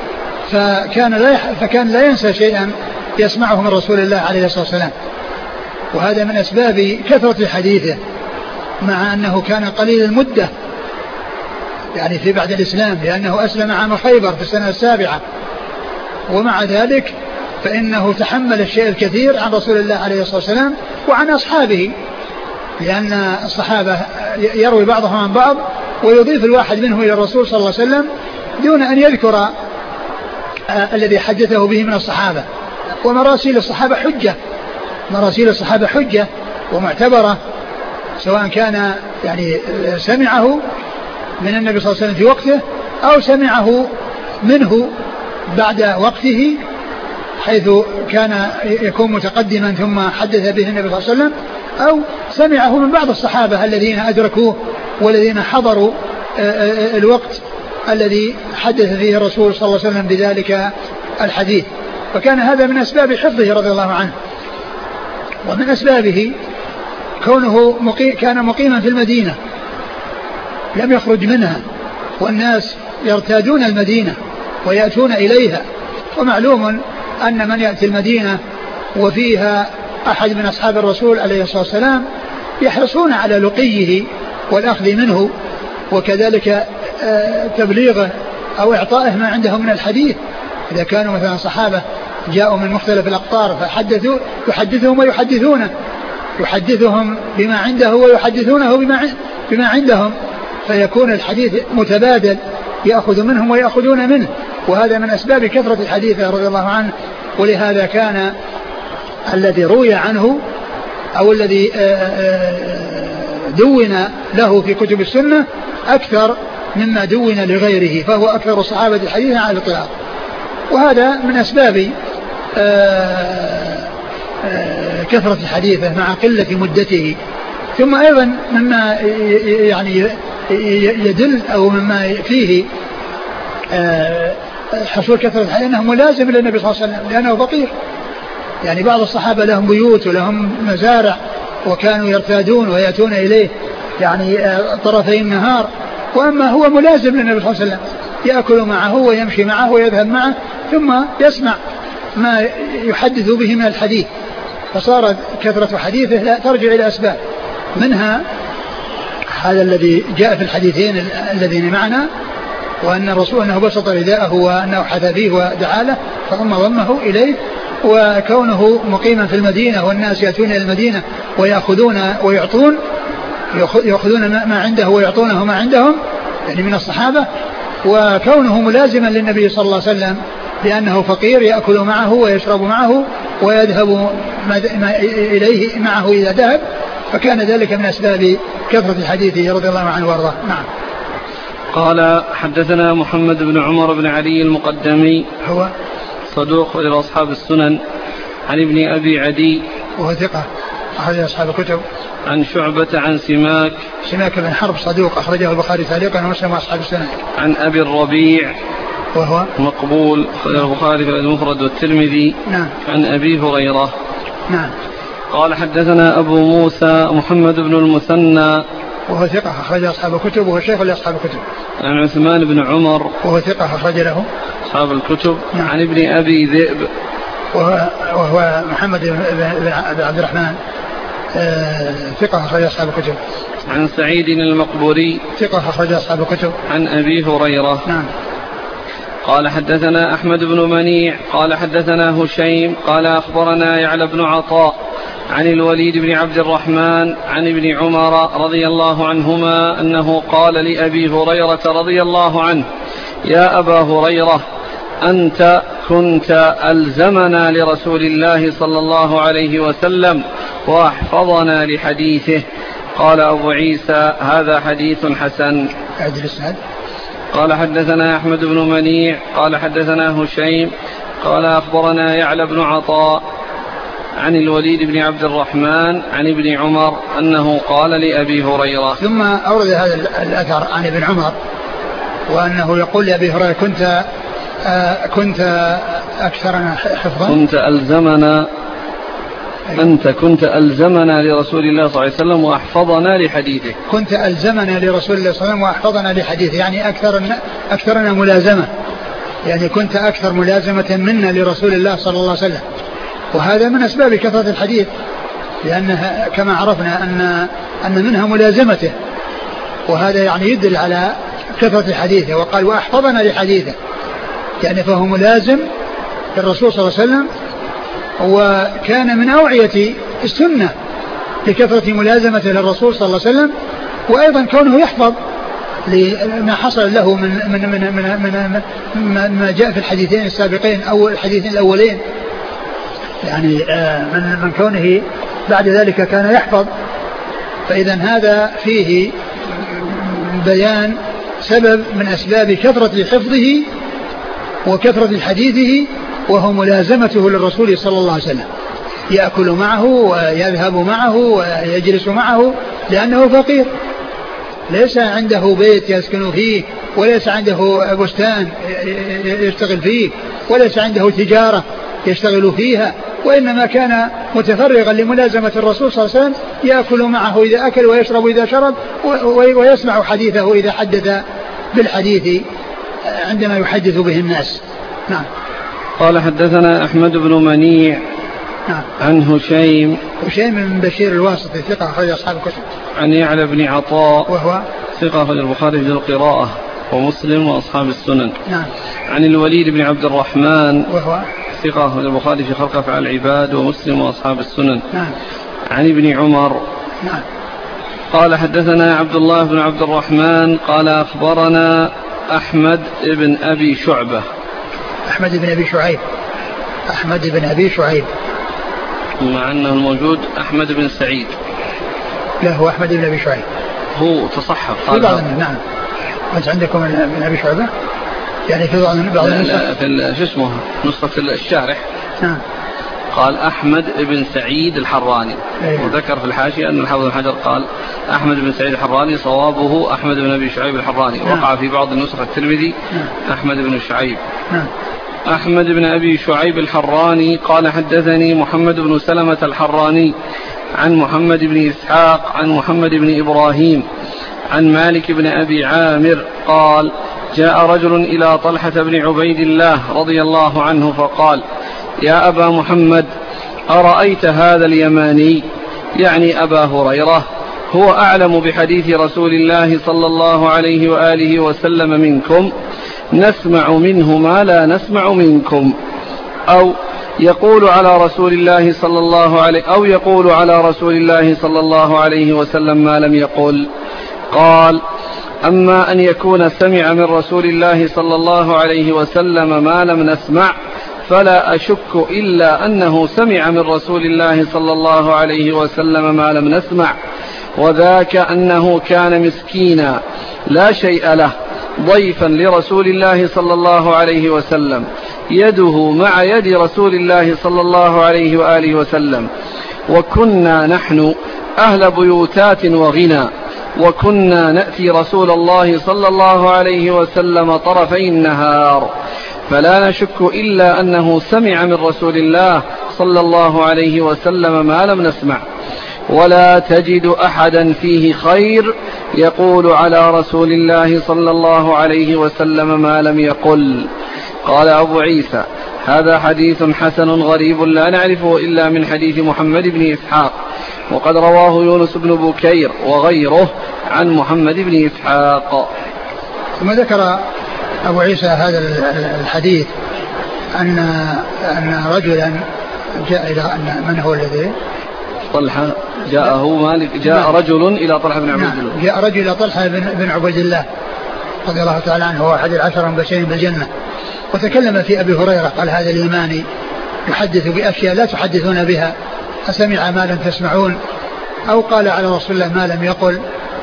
فكان لا ينسى شيئا يسمعه من رسول الله عليه الصلاة والسلام. وهذا من أسباب كثرة حديثه، مع أنه كان قليل المدة يعني في بعد الإسلام، لأنه أسلم عام خيبر في السنة 7، ومع ذلك فإنه تحمل الشيء الكثير عن رسول الله عليه الصلاة والسلام وعن أصحابه، لأن الصحابة يروي بعضهم عن بعض ويضيف الواحد منه إلى الرسول صلى الله عليه وسلم دون أن يذكر الذي حدثه به من الصحابة. ومراسيل الصحابة حجة، مراسيل الصحابة حجة ومعتبرة، سواء كان يعني سمعه من النبي صلى الله عليه وسلم في وقته أو سمعه منه بعد وقته حيث كان يكون متقدما ثم حدث به النبي صلى الله عليه وسلم، أو سمعه من بعض الصحابة الذين أدركوه والذين حضروا الوقت الذي حدث فيه الرسول صلى الله عليه وسلم بذلك الحديث. فكان هذا من أسباب حفظه رضي الله عنه. ومن أسبابه كونه كان مقيما في المدينة لم يخرج منها، والناس يرتادون المدينة ويأتون إليها، ومعلوم أن من يأتي المدينة وفيها أحد من أصحاب الرسول عليه الصلاة والسلام يحرصون على لقيه والأخذ منه، وكذلك تبليغه أو إعطائه ما عنده من الحديث. إذا كانوا مثلا صحابة جاءوا من مختلف الأقطار فحدثوا يحدثهم ويحدثونه، يحدثهم بما عنده ويحدثونه بما عندهم، فيكون الحديث متبادل، يأخذ منهم ويأخذون منه. وهذا من أسباب كثرة الحديث رضي الله عنه. ولهذا كان الذي روي عنه أو الذي دون له في كتب السنة أكثر مما دون لغيره، فهو أكثر الصحابة حديثا على الإطلاق. وهذا من أسباب كثرة حديثه مع قلة مدته. ثم أيضا مما يعني يدل أو مما فيه حصول كثرة الحديث أنه ملازم للنبي صلى الله عليه وسلم لأنه فقير. يعني بعض الصحابة لهم بيوت ولهم مزارع وكانوا يرتادون ويأتون إليه يعني طرفي النهار، وأما هو ملازم للنبي صلى الله عليه وسلم، يأكل معه ويمشي معه ويذهب معه ثم يسمع ما يحدث به من الحديث. فصارت كثرة حديثه لا ترجع إلى أسباب، منها هذا الذي جاء في الحديثين الذين معنا، وأن الرسول أنه بسط رداءه وأنه حث فيه ودعا له ضمه إليه، وكونه مقيما في المدينة والناس يأتون إلى المدينة ويأخذون ويعطون، يأخذون ما عنده ويعطونه ما عندهم يعني من الصحابة، وكونه ملازما للنبي صلى الله عليه وسلم لأنه فقير يأكل معه ويشرب معه ويذهب إليه معه إذا ذهب، فكان ذلك من أسباب كثرة حديثه رضي الله عنه وارضاه. نعم. قال حدثنا محمد بن عمر بن علي المقدمي، هو صدوق إلى أصحاب السنن، عن ابن أبي عدي وهو ثقة أخرج أصحاب الكتب، عن شعبة عن سماك بن حرب صدوق أخرجه البخاري تعليقا ومسلم وأصحاب السنن، عن أبي الربيع وهو مقبول أخرجه البخاري في المفرد والترمذي. نعم. عن أبي هريرة. نعم. قال حدثنا أبو موسى محمد بن المثنى وهو ثقة أخرج أصحاب الكتب وهو شيخ لأصحاب الكتب. عن عثمان بن عمر وهو ثقة أخرج له أصحاب الكتب. نعم. عن ابن أبي ذئب وهو محمد بن عبد الرحمن ثقة أخرج أصحاب الكتب. عن سعيد المقبوري ثقة أخرج أصحاب الكتب. عن أبي هريرة. نعم. قال حدثنا أحمد بن منيع قال حدثنا هشيم قال أخبرنا يعلى بن عطاء عن الوليد بن عبد الرحمن عن ابن عمر رضي الله عنهما أنه قال لأبي هريرة رضي الله عنه: يا أبا هريرة، أنت كنت ألزمنا لرسول الله صلى الله عليه وسلم وأحفظنا لحديثه. قال أبو عيسى: هذا حديث حسن. قال حدثنا أحمد بن منيع قال حدثنا هشيم قال أخبرنا يعلى بن عطاء عن الوليد بن عبد الرحمن عن ابن عمر أنه قال لأبي هريرة. ثم أورد هذا الأثر عن ابن عمر وأنه يقول لأبي هريرة: كنت أكثرنا حفظا، أنت كنت ألزمنا لرسول الله صلى الله عليه وسلم وأحفظنا لحديثه. كنت ألزمنا لرسول الله صلى الله عليه وسلم وأحفظنا لحديثه، يعني أكثرنا ملازمة، يعني كنت أكثر ملازمة منا لرسول الله صلى الله عليه وسلم. وهذا من أسباب كثرة الحديث، لأنها كما عرفنا أن منها ملازمته، وهذا يعني يدل على كثرة حديثه. وقال: وأحفظنا لحديثه، يعني فهو ملازم للرسول صلى الله عليه وسلم، وكان من أوعية السنة لكثرة ملازمته للرسول صلى الله عليه وسلم، وأيضا كونه يحفظ لما حصل له من ما جاء في الحديثين السابقين أو الحديثين الأولين، يعني من كونه بعد ذلك كان يحفظ. فإذا هذا فيه بيان سبب من أسباب كثرة حفظه وكثرة حديثه وهو ملازمته للرسول صلى الله عليه وسلم، يأكل معه ويذهب معه ويجلس معه لأنه فقير، ليس عنده بيت يسكن فيه، وليس عنده بستان يشتغل فيه، وليس عنده تجارة يشتغل فيها، وإنما كان متفرغا لملازمة الرسول صلى الله عليه وسلم، يأكل معه إذا أكل ويشرب إذا شرب، ويسمع حديثه إذا حدث بالحديث عندما يحدث به الناس. نعم. قال حدثنا أحمد بن منيع. نعم. عن هشيم بن بشير الواسطي ثقة أخرج أصحاب الكتب. عن يعلى بن عطاء وهو ثقة أخرج البخاري في القراءة ومسلم وأصحاب السنن. نعم. عن الوليد بن عبد الرحمن وهو ثقة أخرج البخاري في خلق أفعال العباد ومسلم وأصحاب السنن. نعم. عن ابن عمر. نعم. قال حدثنا عبد الله بن عبد الرحمن قال أخبرنا أحمد بن أبي شعبة. أحمد بن أبي شعيب مع أنه الموجود أحمد بن سعيد. لا، هو أحمد بن أبي شعيب، هو تصحف في بعض. نعم. أنت عندكم من أبي شعبة يعني في بعض لا في شو اسمه نسخة الشارح. نعم. قال أحمد بن سعيد الحراني. أيوه. وذكر في الحاشية أن الحافظ بن حجر قال أحمد بن سعيد الحراني، صوابه أحمد بن أبي شعيب الحراني. نعم. وقع في بعض النسخ الترمذي نعم. أحمد بن شعيب. نعم. أحمد بن أبي شعيب الحراني قال حدثني محمد بن سلمة الحراني عن محمد بن إسحاق عن محمد بن إبراهيم عن مالك بن أبي عامر قال جاء رجل إلى طلحة بن عبيد الله رضي الله عنه فقال يا أبا محمد أرأيت هذا اليماني، يعني أبا هريرة، هو أعلم بحديث رسول الله صلى الله عليه وآله وسلم منكم، نسمع منه ما لا نسمع منكم، أو يقول على رسول الله صلى الله عليه وسلم ما لم يقل. قال أما أن يكون سمع من رسول الله صلى الله عليه وسلم ما لم نسمع فلا أشك إلا أنه سمع من رسول الله صلى الله عليه وسلم ما لم نسمع، وذاك أنه كان مسكينا لا شيء له ضيفا لرسول الله صلى الله عليه وسلم، يده مع يد رسول الله صلى الله عليه وآله وسلم، وكنا نحن أهل بيوتات وغنى، وكنا نأتي رسول الله صلى الله عليه وسلم طرفي النهار، فلا نشك إلا أنه سمع من رسول الله صلى الله عليه وسلم ما لم نسمع، ولا تجد أحدا فيه خير يقول على رسول الله صلى الله عليه وسلم ما لم يقل. قال أبو عيسى هذا حديث حسن غريب لا نعرفه إلا من حديث محمد بن إسحاق، وقد رواه يونس بن بكير وغيره عن محمد بن إسحاق. ثم ذكر أبو عيسى هذا الحديث أن رجلا جاء إلى من هو الذي طلحة جاءه مالك جاء رجل إلى طلحة بن عبيد الله. جاء رجل إلى طلحة بن عبيد الله رضي الله تعالى عنه، هو أحد العشر المبشرين بالجنة، وتكلم في أبي هريرة قال هذا اليماني يحدث بأشياء لا تحدثون بها، أسمع ما لم تسمعون، أو قال على رسول الله ما لم يقل.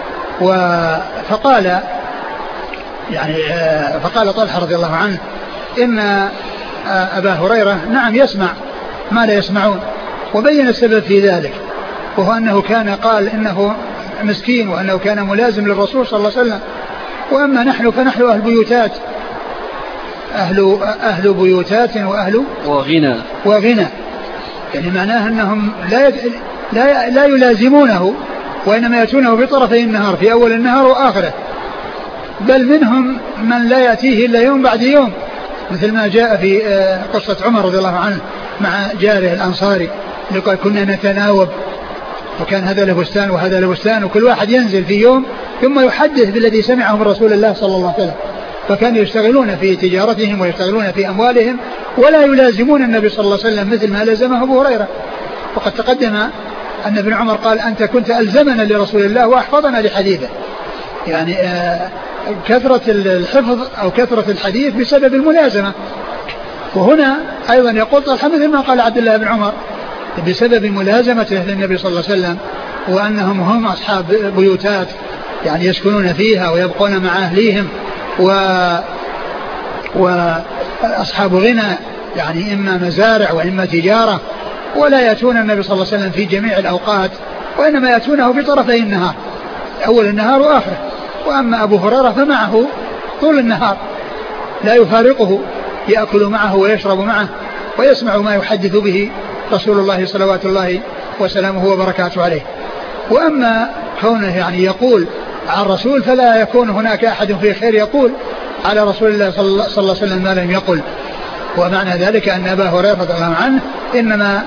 فقال طلحة رضي الله عنه إن أبا هريرة نعم يسمع ما لا يسمعون، وبين السبب في ذلك، وهو أنه كان قال إنه مسكين وأنه كان ملازم للرسول صلى الله عليه وسلم، وأما نحن فنحن أهل بيوتات، أهل بيوتات وأهل وغنى، يعني معناه أنهم لا يلازمونه، وإنما يأتونه بطرفي النهار، في أول النهار وآخره، بل منهم من لا يأتيه إلا يوم بعد يوم، مثل ما جاء في قصة عمر رضي الله عنه مع جاره الأنصاري اللي قال كنا نتناوب، وكان هذا له بستان وهذا له بستان، وكل واحد ينزل في يوم ثم يحدث بالذي سمعه من رسول الله صلى الله عليه وسلم، فكانوا يشتغلون في تجارتهم ويشتغلون في أموالهم ولا يلازمون النبي صلى الله عليه وسلم مثل ما لازمه أبو هريرة. وقد تقدم أن ابن عمر قال أنت كنت ألزمنا لرسول الله وأحفظنا لحديثه، يعني كثرة الحفظ أو كثرة الحديث بسبب الملازمة. وهنا أيضا يقول طلحة مثل ما قال عبد الله بن عمر بسبب ملازمته للنبي صلى الله عليه وسلم، وأنهم هم أصحاب بيوتات يعني يسكنون فيها ويبقون مع أهليهم، وأصحاب غنى يعني إما مزارع وإما تجارة، ولا يأتون النبي صلى الله عليه وسلم في جميع الأوقات، وإنما يأتونه بطرفي النهار، أول النهار وآخره. وأما أبو هريرة فمعه طول النهار لا يفارقه، يأكل معه ويشرب معه ويسمع ما يحدث به رسول الله صلوات الله وسلامه وبركاته عليه. وأما كونه يعني يقول عن الرسول فلا يكون هناك أحد في خير يقول على رسول الله صلى الله عليه وسلم ما لم يقل. ومعنى ذلك أن أبا هريرة رضي الله عنه إنما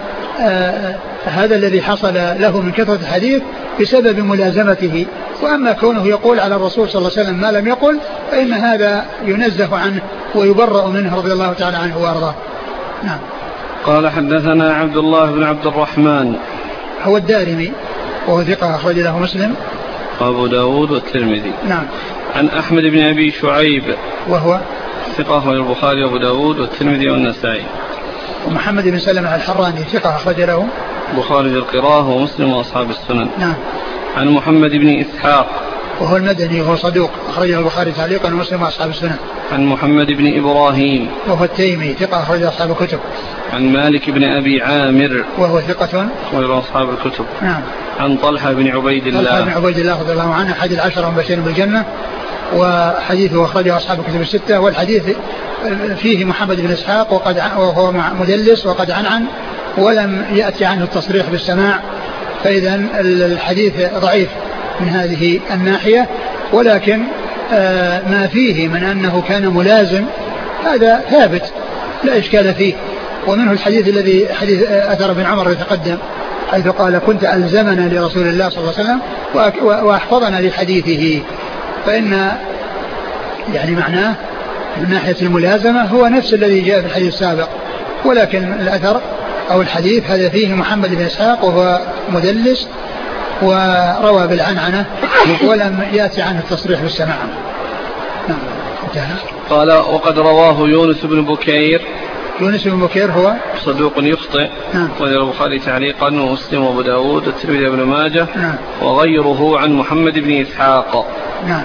هذا الذي حصل له من كثرة الحديث بسبب ملازمته. وأما كونه يقول على الرسول صلى الله عليه وسلم ما لم يقل فإن هذا ينزه عنه ويبرأ منه رضي الله تعالى عنه وأرضاه. نعم. قال حدثنا عبد الله بن عبد الرحمن هو الدارمي وهو ثقة أخرج له مسلم وأبو داود والترمذي. نعم. عن أحمد بن أبي شعيب وهو ثقة أخرج البخاري وأبو داود والترمذي والنسائي. ومحمد بن سلمة الحراني ثقة أخرج له البخاري في القراءة ومسلم وأصحاب السنن. نعم. عن محمد بن إسحاق وهو المدني وهو صدوق أخرجه البخاري تعليقا ومسلم وأصحاب السنن. عن محمد بن إبراهيم وهو التيمي ثقة أخرج أصحاب الكتب. عن مالك بن أبي عامر وهو ثقة أخرج أصحاب الكتب. نعم. عن طلحة بن عبيد الله طلحة بن عبيد الله رضي الله عنه أحد العشرة المبشرين بالجنة، وحديثه أخرجه أصحاب الكتب الستة. والحديث فيه محمد بن إسحاق وهو مدلس وقد عنعن ولم يأتي عنه التصريح بالسماع، فإذا الحديث ضعيف من هذه الناحية. ولكن ما فيه من أنه كان ملازم هذا ثابت لا إشكال فيه. ومنه الحديث الذي حديث أثر بن عمر يتقدم حيث قال كنت ألزمنا لرسول الله صلى الله عليه وسلم وأحفظنا لحديثه، فإن يعني معناه من ناحية الملازمة هو نفس الذي جاء في الحديث السابق. ولكن الأثر أو الحديث هذا فيه محمد بن إسحاق وهو مدلس وروى بالعنعنة ولم يأتي عنه التصريح بالسماع. نعم. قال وقد رواه يونس بن بكير. يونس بن بكير هو صدوق يخطئ. نعم. وذكر البخاري تعليقا ومسلم وابو داود والترمذي وابن ماجه. نعم. وغيره عن محمد بن إسحاق. نعم.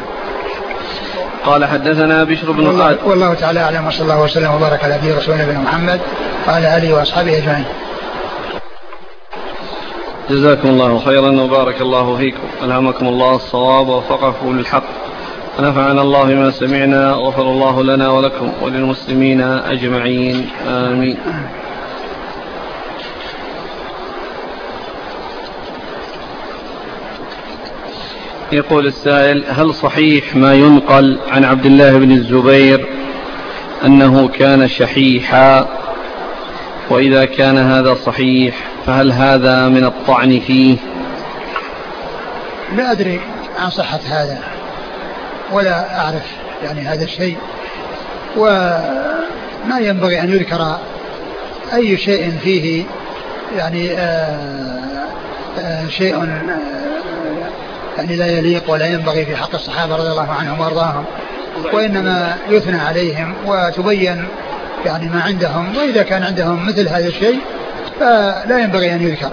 قال حدثنا بشر بن خالد. والله تعالى أعلم وصلى الله وسلم وبارك على نبينا رسول الله محمد وعلى آله وأصحابه أجمعين. جزاكم الله خيرا وبارك الله فيكم، ألهمكم الله الصواب ووفقكم للحق، ونفعنا الله بما سمعنا، غفر الله لنا ولكم وللمسلمين أجمعين، آمين. يقول السائل: هل صحيح ما ينقل عن عبد الله بن الزبير أنه كان شحيحا؟ وإذا كان هذا صحيح فهل هذا من الطعن فيه؟ لا أدري عن صحة هذا ولا أعرف يعني هذا الشيء، وما ينبغي أن يذكر أي شيء فيه يعني شيء يعني لا يليق ولا ينبغي في حق الصحابة رضي الله عنهم وارضاهم، وإنما يثنى عليهم وتبين يعني ما عندهم، وإذا كان عندهم مثل هذا الشيء فلا ينبغي أن يذكر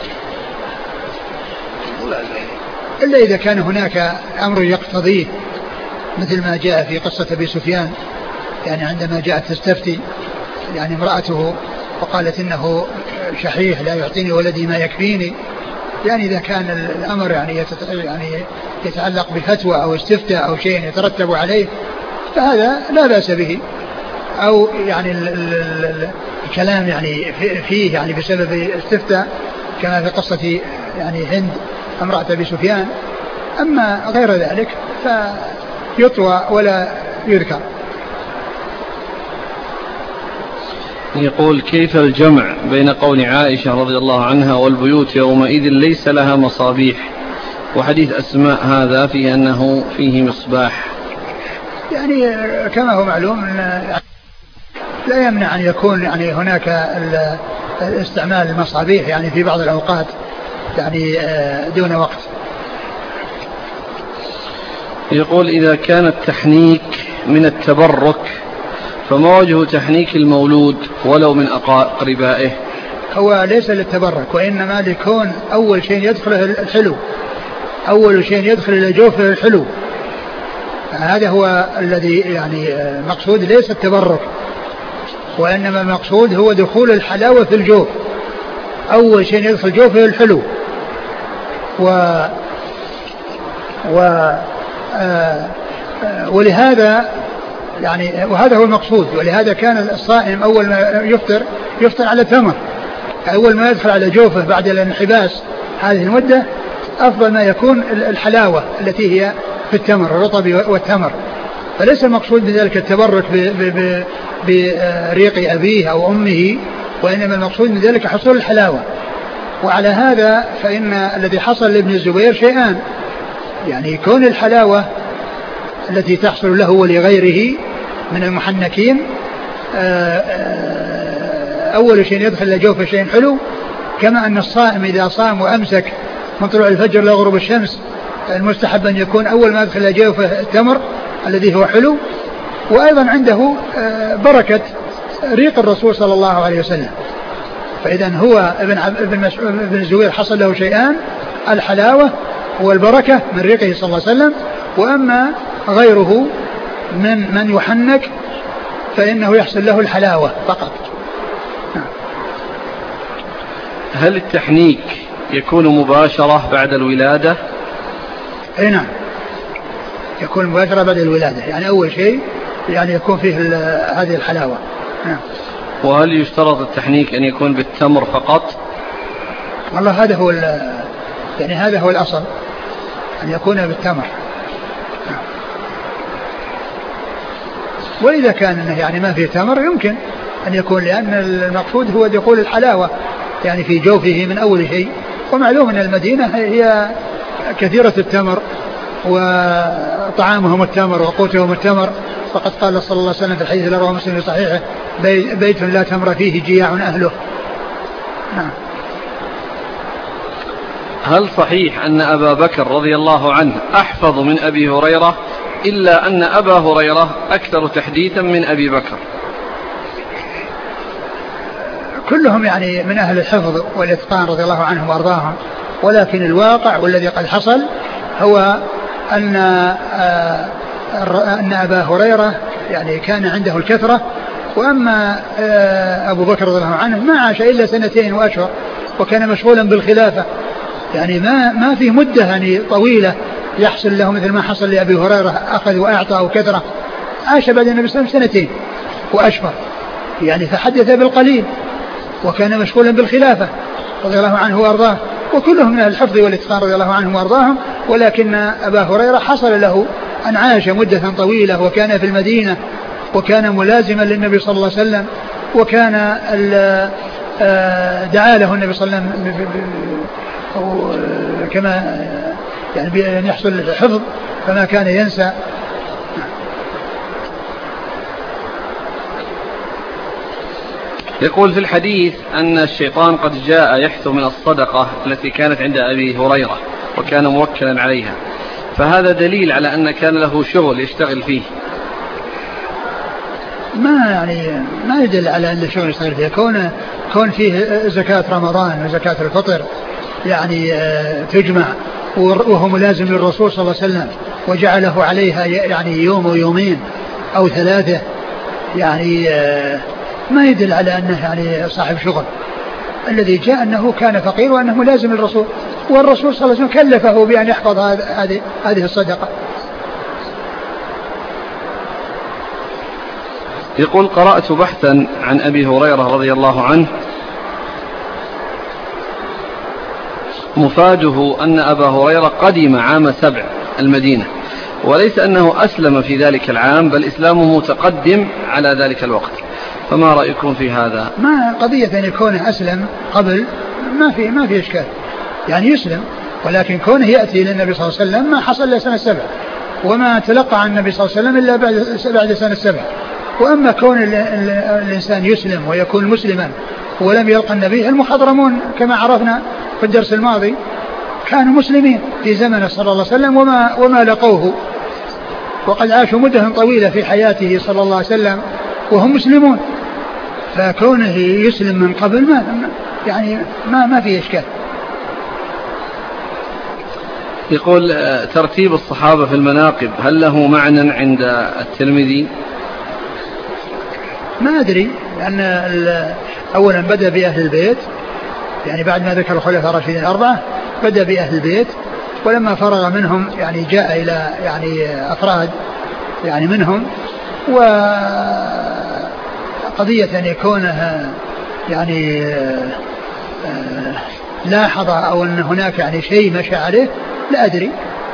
إلا إذا كان هناك أمر يقتضيه، مثل ما جاء في قصة أبي سفيان، يعني عندما جاءت تستفتي يعني امرأته وقالت إنه شحيح لا يعطيني ولدي ما يكفيني، يعني إذا كان الأمر يعني يتعلق بفتوى أو استفتاء أو شيء يترتب عليه فهذا لا بأس به، أو يعني الكلام يعني فيه يعني بسبب استفتاء كما في قصة يعني هند امرأة أبي سفيان. أما غير ذلك فيطوى ولا يذكر. يقول: كيف الجمع بين قول عائشة رضي الله عنها والبيوت يومئذ ليس لها مصابيح، وحديث أسماء هذا فيه أنه فيه مصباح؟ يعني كما هو معلوم لا يمنع أن يكون يعني هناك استعمال المصابيح يعني في بعض الأوقات يعني دون وقت. يقول: إذا كان التحنيك من التبرك فما وجه تحنيك المولود ولو من أقربائه؟ هو ليس للتبرك، وإنما لكون أول شيء يدخله الحلو، أول شيء يدخل إلى جوفه الحلو، هذا هو الذي يعني مقصود، ليس التبرك. وإنما المقصود هو دخول الحلاوة في الجوف. أول شيء يدخل جوفه الحلو. ولهذا يعني وهذا هو المقصود. ولهذا كان الصائم أول ما يفطر على تمر. أول ما يدخل على جوفه بعد الانحباس هذه المدة أفضل ما يكون الحلاوة التي هي في التمر، الرطب والتمر. فليس المقصود بذلك التبرك بريق أبيه أو أمه، وإنما المقصود من ذلك حصول الحلاوة. وعلى هذا فإن الذي حصل لابن الزبير شيئان، يعني كون الحلاوة التي تحصل له ولغيره من المحنكين أول شيء يدخل إلى جوفه شيء حلو، كما أن الصائم إذا صام وأمسك من طلوع الفجر لغروب الشمس المستحب أن يكون أول ما يدخل إلى جوفه التمر الذي هو حلو. وأيضا عنده بركة ريق الرسول صلى الله عليه وسلم. فإذا هو ابن الزبير حصل له شيئان، الحلاوة والبركة من ريقه صلى الله عليه وسلم. وأما غيره من يحنك فإنه يحصل له الحلاوة فقط. هل التحنيك يكون مباشرة بعد الولادة؟ أي نعم، يكون مباشرة بعد الولادة، يعني أول شيء يعني يكون فيه هذه الحلاوة. نعم. وهل يشترط التحنيك أن يكون بالتمر فقط؟ والله هذا هو يعني هذا هو الأصل أن يكون بالتمر. وإذا كان يعني ما فيه تمر يمكن أن يكون، لأن المقصود هو دخول الحلاوة يعني في جوفه من أول شيء. ومعلوم أن المدينة هي كثيرة التمر وطعامهم التمر وقوتهم التمر. فقد قال صلى الله عليه وسلم في الحديث الذي رواه مسلم في صحيحه: بيت لا تمر فيه جياع أهله. نعم. هل صحيح أن أبا بكر رضي الله عنه أحفظ من أبي هريرة، إلا أن أبا هريرة أكثر تحديثا من أبي بكر؟ كلهم يعني من أهل الحفظ والإتقان رضي الله عنهم وأرضاهم، ولكن الواقع والذي قد حصل هو أن أبا هريرة يعني كان عنده الكثرة، وأما أبو بكر رضي الله عنه ما عاش إلا 2 وأشهر، وكان مشغولا بالخلافة، يعني ما فيه مدة يعني طويلة يحصل له مثل ما حصل لأبي هريرة أخذ وأعطى وكثرة. عاش بعد النبي صلى الله عليه وسلم 2 وأشهر، يعني تحدث بالقليل وكان مشغولا بالخلافة رضي الله عنه وأرضاه. وكلهم من الحفظ والإتقان رضي الله عنهم وأرضاهم. ولكن أبا هريرة حصل له أن عاش مدة طويلة وكان في المدينة وكان ملازما للنبي صلى الله عليه وسلم، وكان دعا له النبي صلى الله عليه وسلم كما يعني بأن يحصل الحفظ فما كان ينسى. يقول في الحديث أن الشيطان قد جاء يحث من الصدقة التي كانت عند أبي هريرة وكان موكلا عليها، فهذا دليل على أن كان له شغل يشتغل فيه؟ ما يدل على أن الشغل يشتغل فيه. كون فيه زكاة رمضان وزكاة الفطر يعني تجمع وهو ملازم للرسول صلى الله عليه وسلم وجعله عليها يعني يوم ويومين أو 3، يعني ما يدل على أنه يعني صاحب شغل. الذي جاء أنه كان فقير وأنه ملازم للرسول، والرسول صلى الله عليه وسلم كلفه بأن يحفظ هذه الصدقة. يقول: قرأت بحثا عن أبي هريرة رضي الله عنه مفاده أن أبا هريرة قدم عام 7 المدينة، وليس أنه أسلم في ذلك العام، بل إسلامه متقدم على ذلك الوقت، فما رأيكم في هذا؟ ما قضية أن يكونه أسلم قبل ما في إشكال، يعني يسلم، ولكن كونه يأتي للنبي صلى الله عليه وسلم ما حصل إلا سنة 7، وما تلقى عن النبي صلى الله عليه وسلم إلا بعد سنة 7. وأما كون الإنسان يسلم ويكون مسلما ولم يلقى النبي، المحضرمون كما عرفنا في الدرس الماضي كانوا مسلمين في زمنه صلى الله عليه وسلم وما لقوه، وقد عاشوا مدة طويلة في حياته صلى الله عليه وسلم وهم مسلمون، فكونه يسلم من قبل ما في إشكال. يقول: ترتيب الصحابة في المناقب هل له معنى عند الترمذي؟ ما أدري، لأن أولا بدأ بأهل البيت، يعني بعد ما ذكر الخلفاء الراشدين الأربعة بدأ بأهل البيت، ولما فرغ منهم يعني جاء إلى يعني أفراد يعني منهم. وقضية أن يكونها يعني لاحظ أو أن هناك يعني شيء مشى عليه لا أدري.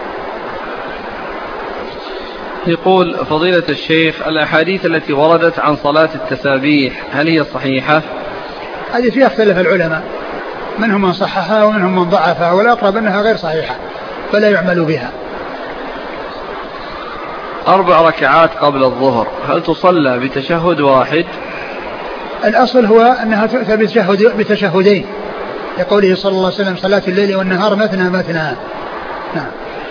يقول فضيلة الشيخ الأحاديث التي وردت عن صلاة التسابيح هل هي صحيحة؟ هذه فيها اختلف العلماء، منهم من صححها ومنهم من ضعفها، والأقرب أنها غير صحيحة فلا يعمل بها. 4 ركعات قبل الظهر هل تصلى بتشهد واحد؟ الأصل هو أنها تؤتى بتشهدين، لقوله صلى الله عليه وسلم صلاة الليل والنهار مثنى مثنى. نعم.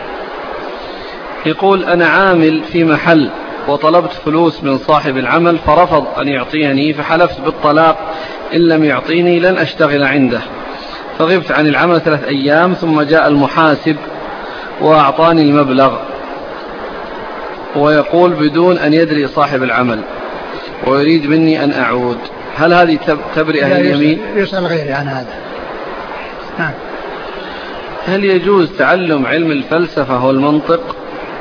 يقول أنا عامل في محل وطلبت فلوس من صاحب العمل فرفض أن يعطيني، فحلفت بالطلاق إن لم يعطيني لن أشتغل عنده، فغبت عن العمل 3 أيام ثم جاء المحاسب وأعطاني المبلغ، ويقول بدون أن يدري صاحب العمل ويريد مني أن أعود، هل هذه تبرئة اليمين؟ يسأل غيري عن هذا. نعم. هل يجوز تعلم علم الفلسفة والمنطق؟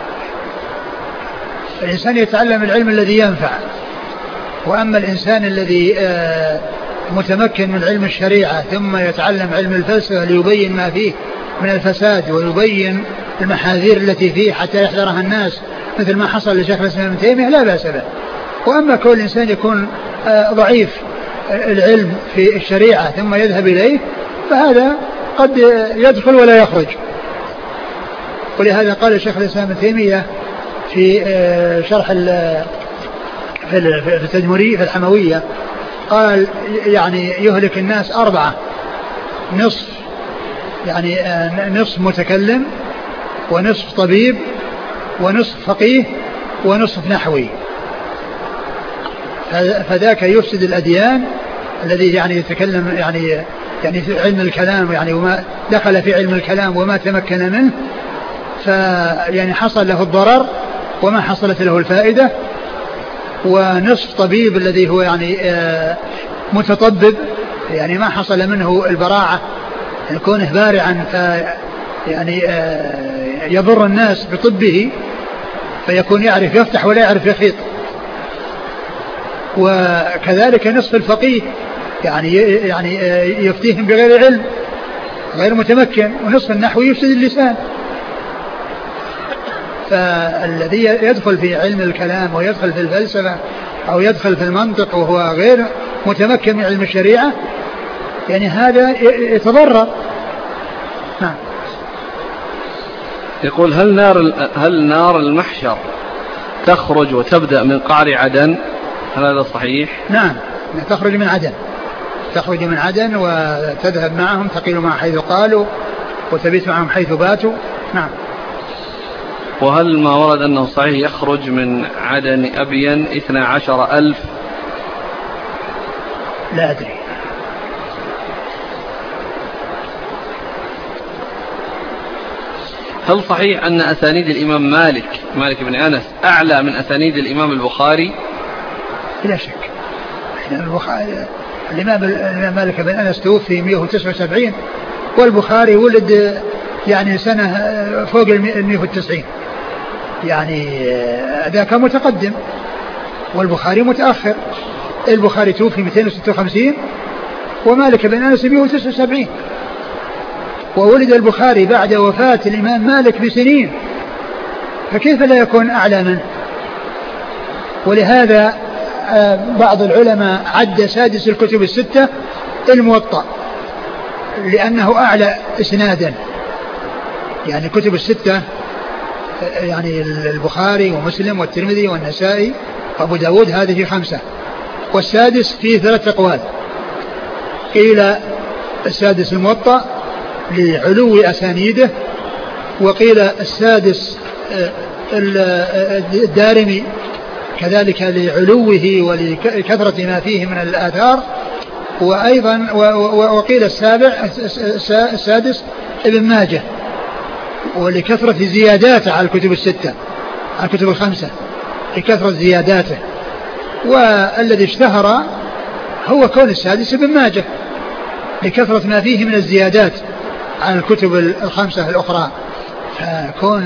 الإنسان يتعلم العلم الذي ينفع، وأما الإنسان الذي متمكن من علم الشريعة ثم يتعلم علم الفلسفة ليبين ما فيه من الفساد ويبين المحاذير التي فيه حتى يحذرها الناس مثل ما حصل لشيخ الإسلام ابن تيمية لا بأس به. وأما كل إنسان يكون ضعيف العلم في الشريعة ثم يذهب إليه فهذا قد يدخل ولا يخرج. ولهذا قال الشيخ الإسلام ابن تيمية في شرح في التدمري في الحموية قال يعني يهلك الناس 4، نصف يعني نصف متكلم ونصف طبيب ونصف فقيه ونصف نحوي، فذاك يفسد الأديان الذي يعني يتكلم يعني في علم الكلام يعني وما دخل في علم الكلام وما تمكن منه فيعني حصل له الضرر وما حصلت له الفائدة، ونصف طبيب الذي هو يعني متطبب يعني ما حصل منه البراعة كونه بارعا يعني يضر الناس بطبه فيكون يعرف يفتح ولا يعرف يخيط. وكذلك نصف الفقيه يعني يفتيهم بغير علم غير متمكن، ونصف النحو يفسد اللسان. فالذي يدخل في علم الكلام ويدخل في الفلسفة أو يدخل في المنطق وهو غير متمكن من علم الشريعة يعني هذا يتضرر. نعم. يقول هل نار المحشر تخرج وتبدأ من قعر عدن؟ هل هذا صحيح؟ نعم، تخرج من عدن وتذهب معهم، تقيل معهم حيث قالوا وتبيت معهم حيث باتوا. نعم. وهل ما ورد أنه صحيح يخرج من عدن أبين 12,000؟ لا أدري. هل صحيح أن أسانيد الإمام مالك بن أنس أعلى من أسانيد الإمام البخاري؟ بلا شك. الإمام مالك بن أنس توفي 179 والبخاري ولد يعني سنة فوق 190، يعني ذاك متقدم والبخاري متأخر. البخاري توفي 256 ومالك بن أنس 179، وولد البخاري بعد وفاة الإمام مالك بسنين، فكيف لا يكون أعلى منه؟ ولهذا بعض العلماء عد سادس الكتب الستة الموطأ لأنه أعلى إسنادا، يعني الكتب الستة يعني البخاري ومسلم والترمذي والنسائي وأبو داود هذه 5، والسادس فيه 3 أقوال، قيل السادس الموطأ لعلو أسانيده، وقيل السادس الدارمي كذلك لعلوه ولكثرة ما فيه من الآثار، وأيضا وقيل السادس ابن ماجه ولكثرة زياداته على الكتب الستة على الكتب 5 لكثرة زياداته. والذي اشتهر هو كون السادس ابن ماجه لكثرة ما فيه من الزيادات عن الكتب الخمسة الأخرى. فكون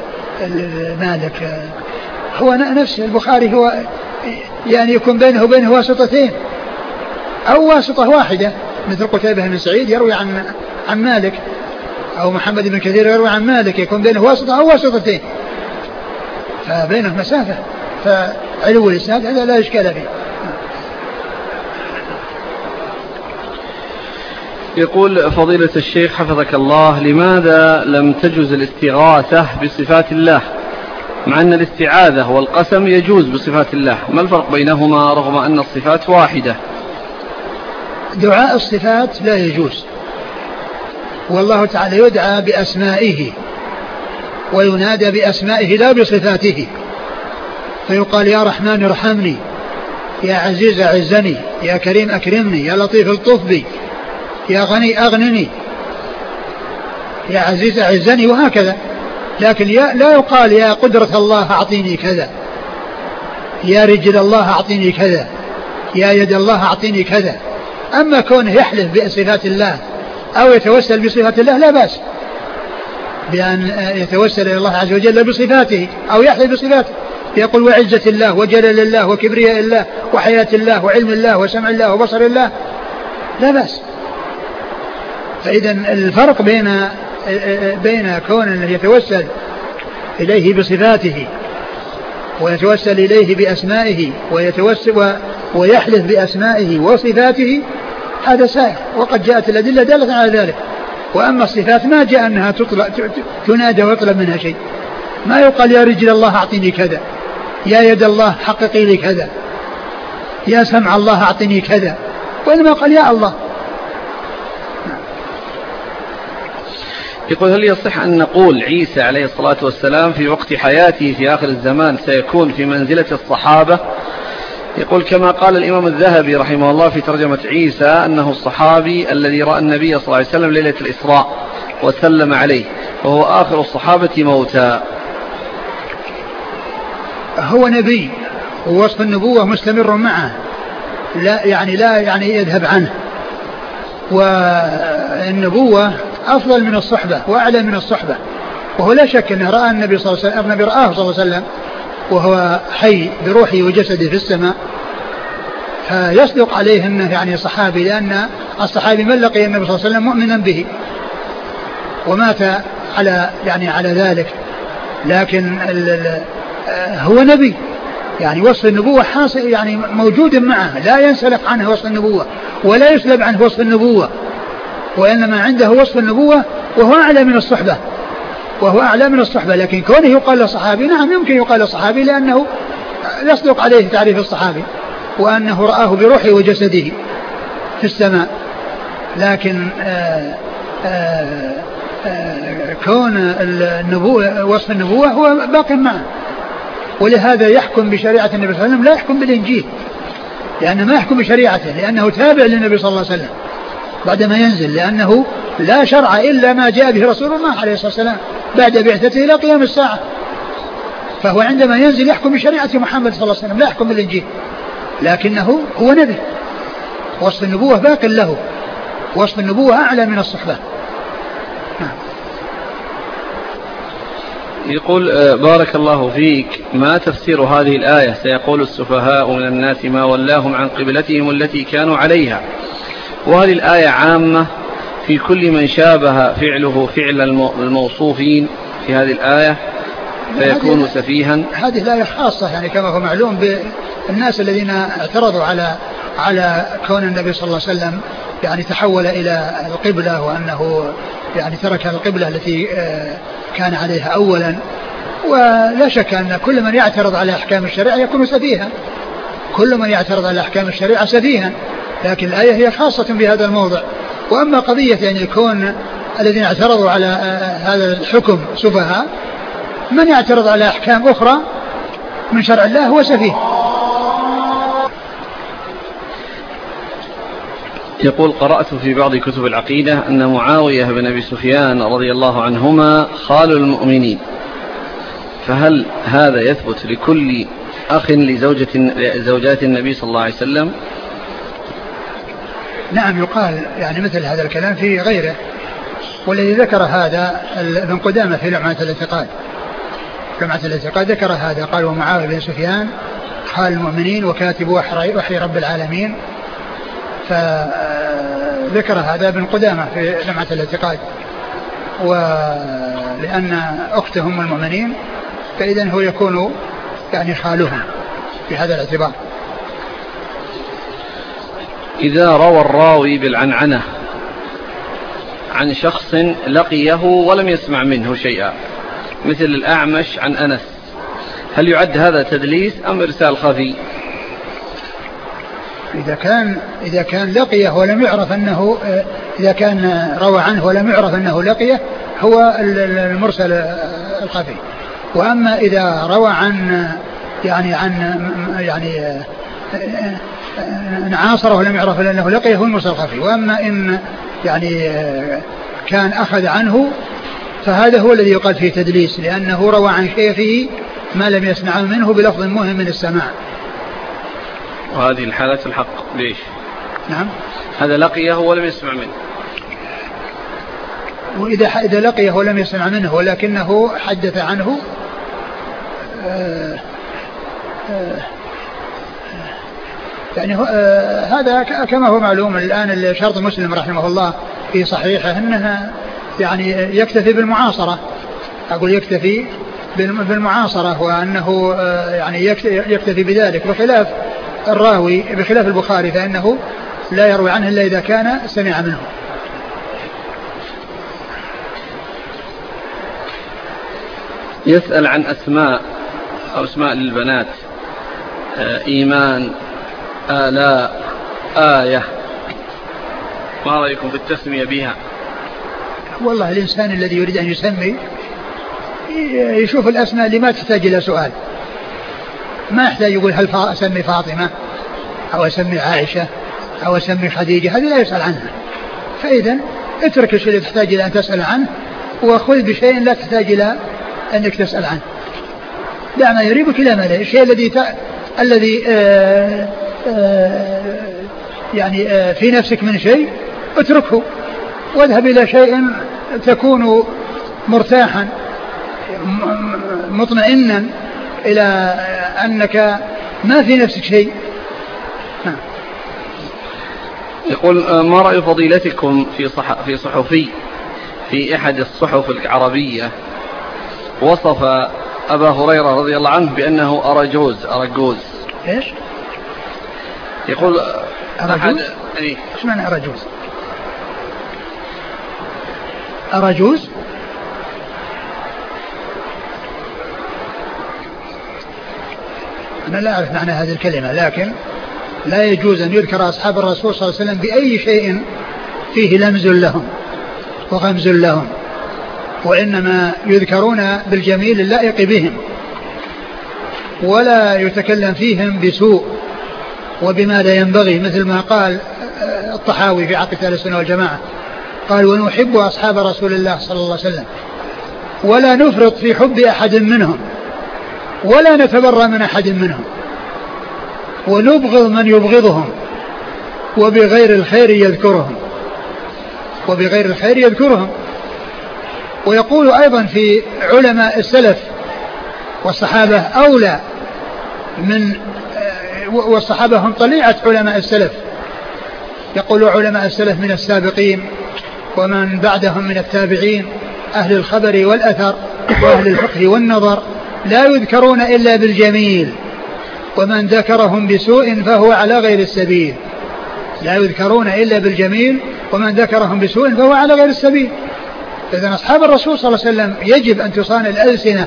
مالك هو نفس البخاري هو يعني يكون بينه وبينه واسطتين أو واسطة واحدة، مثل قتيبة بن سعيد يروي عن مالك، أو محمد بن كثير يروي عن مالك، يكون بينه واسطة أو واسطتين، فبينه مسافة. فعلو الإسناد هذا لا إشكال فيه. يقول فضيلة الشيخ حفظك الله: لماذا لم تجوز الاستغاثة بصفات الله مع أن الاستعاذة والقسم يجوز بصفات الله؟ ما الفرق بينهما رغم أن الصفات واحدة؟ دعاء الصفات لا يجوز، والله تعالى يدعى بأسمائه وينادى بأسمائه لا بصفاته، فيقال يا رحمن ارحمني، يا عزيز أعزني، يا كريم أكرمني، يا لطيف الطف بي، يا غني أغنني، يا عزيز أعزني، وهكذا. لكن لا يقال يا قدرة الله أعطيني كذا، يا رجل الله أعطيني كذا، يا يد الله أعطيني كذا. أما كونه يحلف بصفات الله أو يتوسل بصفات الله لا بأس بأن يتوسل إلى الله عز وجل بصفاته أو يحلف بصفاته، يقول وعزة الله وجلال الله وكبرياء الله وحياة الله وعلم الله وسمع الله وبصر الله، لا بأس. فإذا الفرق بين كون يتوسل إليه بصفاته ويتوسل إليه بأسمائه ويحلف بأسمائه وصفاته هذا سائر، وقد جاءت الأدلة دالة على ذلك. وأما الصفات ما جاء أنها تنادى ويطلب منها شيء، ما يقال يا رجل الله أعطيني كذا، يا يد الله حققي لي كذا، يا سمع الله أعطيني كذا، وإنما قال يا الله. يقول هل يصح أن نقول عيسى عليه الصلاة والسلام في وقت حياته في آخر الزمان سيكون في منزلة الصحابة؟ يقول كما قال الإمام الذهبي رحمه الله في ترجمة عيسى أنه الصحابي الذي رأى النبي صلى الله عليه وسلم ليلة الإسراء وسلم عليه، وهو آخر الصحابة موتى. هو نبي ووصف النبوة مستمر معه، لا يعني يذهب عنه، والنبوة أفضل من الصحبة وأعلى من الصحبة. وهو لا شك أنه رأى النبي صلى الله عليه وسلم، النبي رآه صلى الله عليه وسلم وهو حي بروحه وجسده في السماء، فيصدق عليه أنه يعني صحابي، لأن الصحابي من لقي النبي صلى الله عليه وسلم مؤمنا به ومات على ذلك. لكن هو نبي، يعني وصف النبوة حاصل يعني موجود معه، لا ينسلق عنه وصف النبوة ولا يسلب عنه وصف النبوة، وإنما عنده وصف النبوة وهو أعلى من الصحبة. لكن كونه يقال له صحابي، نعم يمكن يقال له صحابي لأنه يصدق عليه تعريف الصحابي وأنه رآه بروحه وجسده في السماء. لكن كون النبوة وصف النبوة هو باق معه، ولهذا يحكم بشريعة النبي صلى الله عليه وسلم لا يحكم بالإنجيل، لأنه ما يحكم بشريعته، لأنه تابع للنبي صلى الله عليه وسلم بعدما ينزل، لأنه لا شرع إلا ما جاء به رسول الله عليه الصلاة والسلام بعد بعثته إلى قيام الساعة. فهو عندما ينزل يحكم بشريعة محمد صلى الله عليه وسلم لا يحكم بالإنجيل، لكنه هو نبي، وصف النبوة باق له، وصف النبوة أعلى من الصحبة. يقول بارك الله فيك، ما تفسير هذه الآية سيقول السفهاء من الناس ما ولاهم عن قبلتهم التي كانوا عليها؟ وهل الآية عامة في كل من شابه فعله فعل الموصوفين في هذه الآية فيكون سفيها؟ هذه الآية خاصة، يعني كما هو معلوم بالناس الذين اعترضوا على كون النبي صلى الله عليه وسلم يعني تحول إلى القبلة، وأنه يعني ترك القبلة التي كان عليها أولا. ولا شك أن كل من يعترض على أحكام الشريعة يكون سفيها، كل من يعترض على أحكام الشريعة سفيها، لكن الآية هي خاصة بهذا الموضع. وأما قضية يعني كون الذين اعترضوا على هذا الحكم سفهاء، من يعترض على أحكام أخرى من شرع الله هو سفيه. يقول قرأت في بعض كتب العقيدة أن معاوية بن أبي سفيان رضي الله عنهما خال المؤمنين، فهل هذا يثبت لكل أخ لزوجات النبي صلى الله عليه وسلم؟ نعم يقال يعني مثل هذا الكلام في غيره. والذي ذكر هذا ابن قدامة في لمعة الاعتقاد، لمعة الاعتقاد ذكر هذا، قال ومعاوية بن سفيان خال المؤمنين وكاتب وحي رب العالمين، فذكر هذا ابن قدامة في لمعة الاعتقاد، ولأن أختهم المؤمنين فإذن هو يكون يعني خالهم في هذا الاعتبار. إذا روى الراوي بالعنعنة عن شخص لقيه ولم يسمع منه شيئا مثل الأعمش عن أنس، هل يعد هذا تدليس أم إرسال خفي؟ إذا كان لقيه ولم يعرف أنه، إذا كان روى عنه ولم يعرف أنه لقيه هو المرسل الخفي. وأما إذا روى عن إن عاصره ولم يعرف أنه لقيه هو المرسل الخفي. وأما إن يعني كان أخذ عنه فهذا هو الذي يقال فيه تدليس، لأنه روى عن شيخه ما لم يسمع منه بلفظ مهم من السماع. وهذه الحالة الحق ليش؟ نعم، هذا لقيه ولم يسمع منه. وإذا لقيه ولم يسمع منه ولكنه حدث عنه يعني هذا كما هو معلوم الآن شرط مسلم رحمه الله في صحيحه أنها يعني يكتفي بالمعاصرة، أقول يكتفي بالمعاصرة، وأنه يعني يكتفي بذلك، بخلاف الراوي بخلاف البخاري فإنه لا يروي عنه إلا إذا كان سمع منه. يسأل عن أسماء أو أسماء للبنات، إيمان، آلاء، آية، ما رأيكم في التسمية بها؟ والله الإنسان الذي يريد أن يسمي يشوف الأسماء اللي ما تحتاج إلى سؤال، ما يحتاج يقول هل أسمي فاطمة أو أسمي عائشة أو أسمي خديجة، هذه لا يسأل عنها. فإذا اترك الشيء اللي تحتاج إلى أن تسأل عنه وخذ بشيء لا تحتاج إلى أنك تسأل عنه. دع ما يريبك إلى ما لا، الشيء الذي يعني في نفسك من شيء اتركه واذهب إلى شيء تكون مرتاحا مطمئنا إلى أنك ما في نفسك شيء. يقول ما رأي فضيلتكم في صحفي في أحد الصحف العربية وصف أبا هريرة رضي الله عنه بأنه أرجوز. إيش؟ يقول أرجوز؟ إيش معنى أرجوز؟ أرجوز؟ أنا لا أعرف معنى هذه الكلمة، لكن لا يجوز أن يذكر أصحاب الرسول صلى الله عليه وسلم بأي شيء فيه لمز لهم وغمز لهم، وإنما يذكرون بالجميل اللائق بهم، ولا يتكلم فيهم بسوء وبما لا ينبغي، مثل ما قال الطحاوي في عقيدة أهل السنة والجماعة، قال ونحب أصحاب رسول الله صلى الله عليه وسلم ولا نفرط في حب أحد منهم ولا نتبرأ من أحد منهم ونبغض من يبغضهم وبغير الخير يذكرهم. ويقول أيضا في علماء السلف والصحابة أولى من، والصحابة هم طليعة علماء السلف، يقول علماء السلف من السابقين ومن بعدهم من التابعين أهل الخبر والأثر وأهل الفقه والنظر لا يذكرون إلا بالجميل، ومن ذكرهم بسوء فهو على غير السبيل. لا يذكرون إلا بالجميل ومن ذكرهم بسوء فهو على غير السبيل. إذن أصحاب الرسول صلى الله عليه وسلم يجب أن تصان الألسنة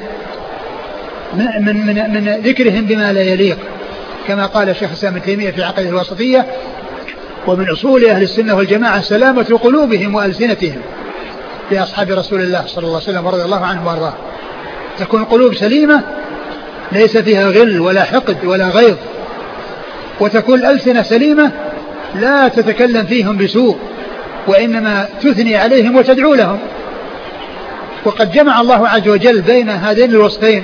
من ذكرهم بما لا يليق، كما قال الشيخ الإسلام ابن تيمية في عقيدة الواسطية ومن أصول أهل السنة والجماعة سلامة قلوبهم وألسنتهم لأصحاب رسول الله صلى الله عليه وسلم رضي الله عنه وارضاه. تكون القلوب سليمة ليس فيها غل ولا حقد ولا غيظ، وتكون الألسنة سليمة لا تتكلم فيهم بسوء وإنما تثني عليهم وتدعو لهم. وقد جمع الله عز وجل بين هذين الوصفين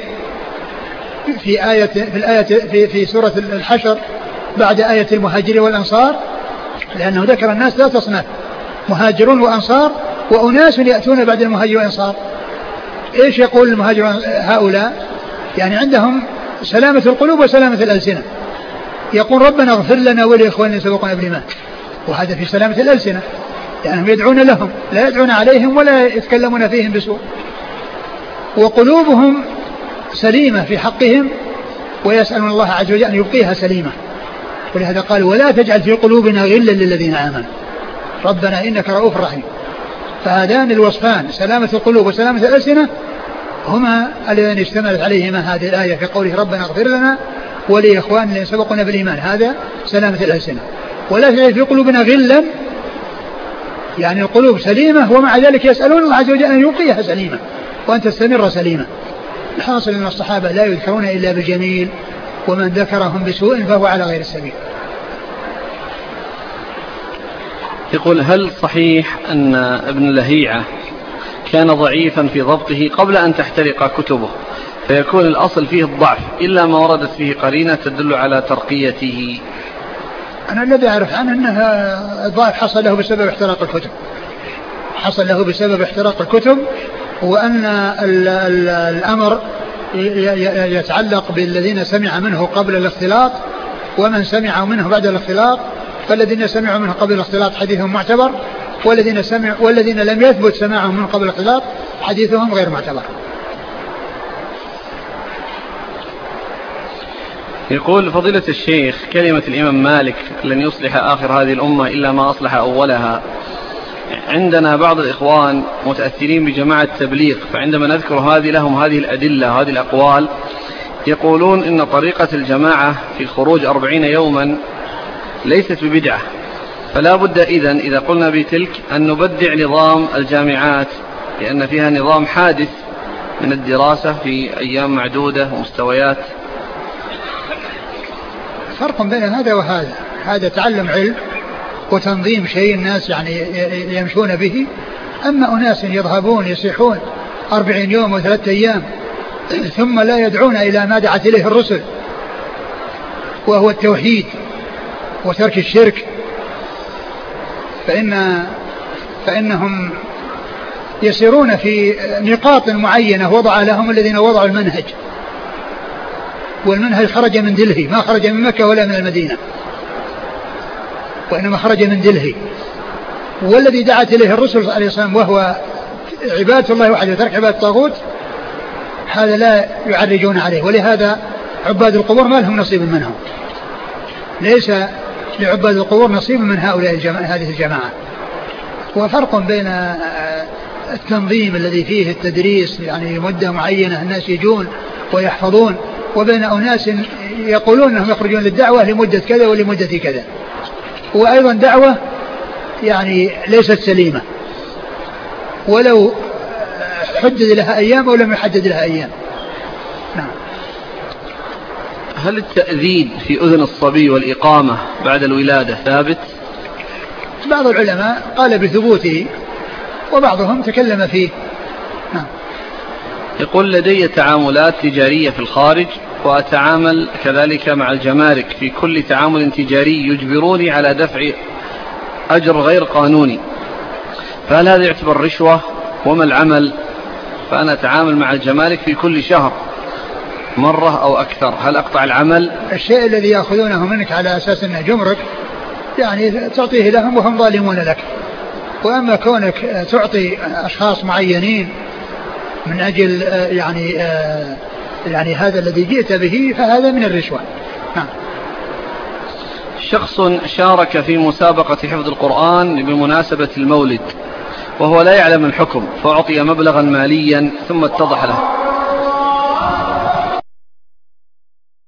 في سورة الحشر بعد آية المهاجرين والأنصار، لأنه ذكر الناس لا تصنف، مهاجرون وأنصار وأناس يأتون بعد المهاجر والأنصار. إيش يقول المهاجرون هؤلاء؟ يعني عندهم سلامة القلوب وسلامة الألسنة، يقول ربنا اغفر لنا ولإخواننا سبقنا بالإيمان، وهذا في سلامة الألسنة، لأنهم يعني يدعون لهم لا يدعون عليهم ولا يتكلمون فيهم بسوء، وقلوبهم سليمة في حقهم ويسألون الله عز وجل أن يبقيها سليمة. ولهذا قال ولا تجعل في قلوبنا غلا للذين آمنوا ربنا إنك رؤوف رحيم. فهذان الوصفان سلامة القلوب وسلامة الألسنة هما الذين اشتملت عليهما هذه الآية في قوله ربنا اغفر لنا ولإخواننا الذين سبقونا بالإيمان، هذا سلامة الألسنة. ولا تجعل في قلوبنا غلا، يعني القلوب سليمة ومع ذلك يسألون الله عز وجل أن يبقيها سليمة وأن تستمر سليمة. الحاصل أن الصحابة لا يذكرون إلا بالجميل، ومن ذكرهم بسوء فهو على غير السبيل. يقول هل صحيح أن ابن لهيعة كان ضعيفا في ضبطه قبل أن تحترق كتبه، فيكون الأصل فيه الضعف إلا ما وردت فيه قرينة تدل على ترقيته؟ أنا الذي أعرف عنه أنها الضعف حصل له بسبب احتراق الكتب، حصل له بسبب احتراق الكتب، وأن الأمر يتعلق بالذين سمع منه قبل الاختلاط ومن سمع منه بعد الاختلاط، فالذين سمعوا منه قبل الاختلاط حديثهم معتبر، والذين لم يثبت سماعهم من قبل الاختلاط حديثهم غير معتبر. يقول فضيلة الشيخ كلمة الإمام مالك لن يصلح آخر هذه الأمة إلا ما أصلح أولها، عندنا بعض الإخوان متأثرين بجماعة التبليغ، فعندما نذكر هذه الأدلة هذه الأقوال يقولون إن طريقة الجماعة في الخروج 40 يوما ليست ببدعة، فلا بد إذا قلنا بتلك أن نبدع نظام الجامعات لأن فيها نظام حادث من الدراسة في أيام معدودة ومستويات. فرق بين هذا وهذا، هذا تعلم علم وتنظيم شيء الناس يعني يمشون به، أما أناس يذهبون يصيحون 40 يوم و3 أيام ثم لا يدعون إلى ما دعت إليه الرسل وهو التوحيد وترك الشرك، فإنهم يسيرون في نقاط معينة وضع لهم الذين وضعوا المنهج، والمنهج خرج من دلهي، ما خرج من مكة ولا من المدينة، وإنما خرج من دلهي، والذي دعت إليه الرسل عليه الصلاة والسلام وهو عبادة الله وحده ترك عبادة الطاغوت، هذا لا يعرجون عليه. ولهذا عباد القبور ما لهم نصيب منهم، ليس لعباد القبور نصيب من هذه الجماعة. وفرق بين التنظيم الذي فيه التدريس يعني مدة معينة الناس يجون ويحفظون، وبين أناس يقولون أنهم يخرجون للدعوة لمدة كذا ولمدة كذا، وأيضا دعوة يعني ليست سليمة ولو حدد لها أيام أو لم يحدد لها أيام. نعم. هل التأذيب في أذن الصبي والإقامة بعد الولادة ثابت؟ بعض العلماء قال بثبوته وبعضهم تكلم فيه. نعم. يقول لدي تعاملات تجارية في الخارج وأتعامل كذلك مع الجمارك، في كل تعامل تجاري يجبروني على دفع أجر غير قانوني، فهل هذا يعتبر رشوة؟ وما العمل؟ فأنا أتعامل مع الجمارك في كل شهر مرة أو أكثر، هل أقطع العمل؟ الشيء الذي يأخذونه منك على أساس أنه جمرك يعني تعطيه لهم وهم ظالمون لك، وأما كونك تعطي أشخاص معينين من أجل يعني هذا الذي جئت به فهذا من الرشوة. نعم. شخص شارك في مسابقة حفظ القرآن بمناسبة المولد وهو لا يعلم الحكم، فأعطي مبلغا ماليا ثم اتضح له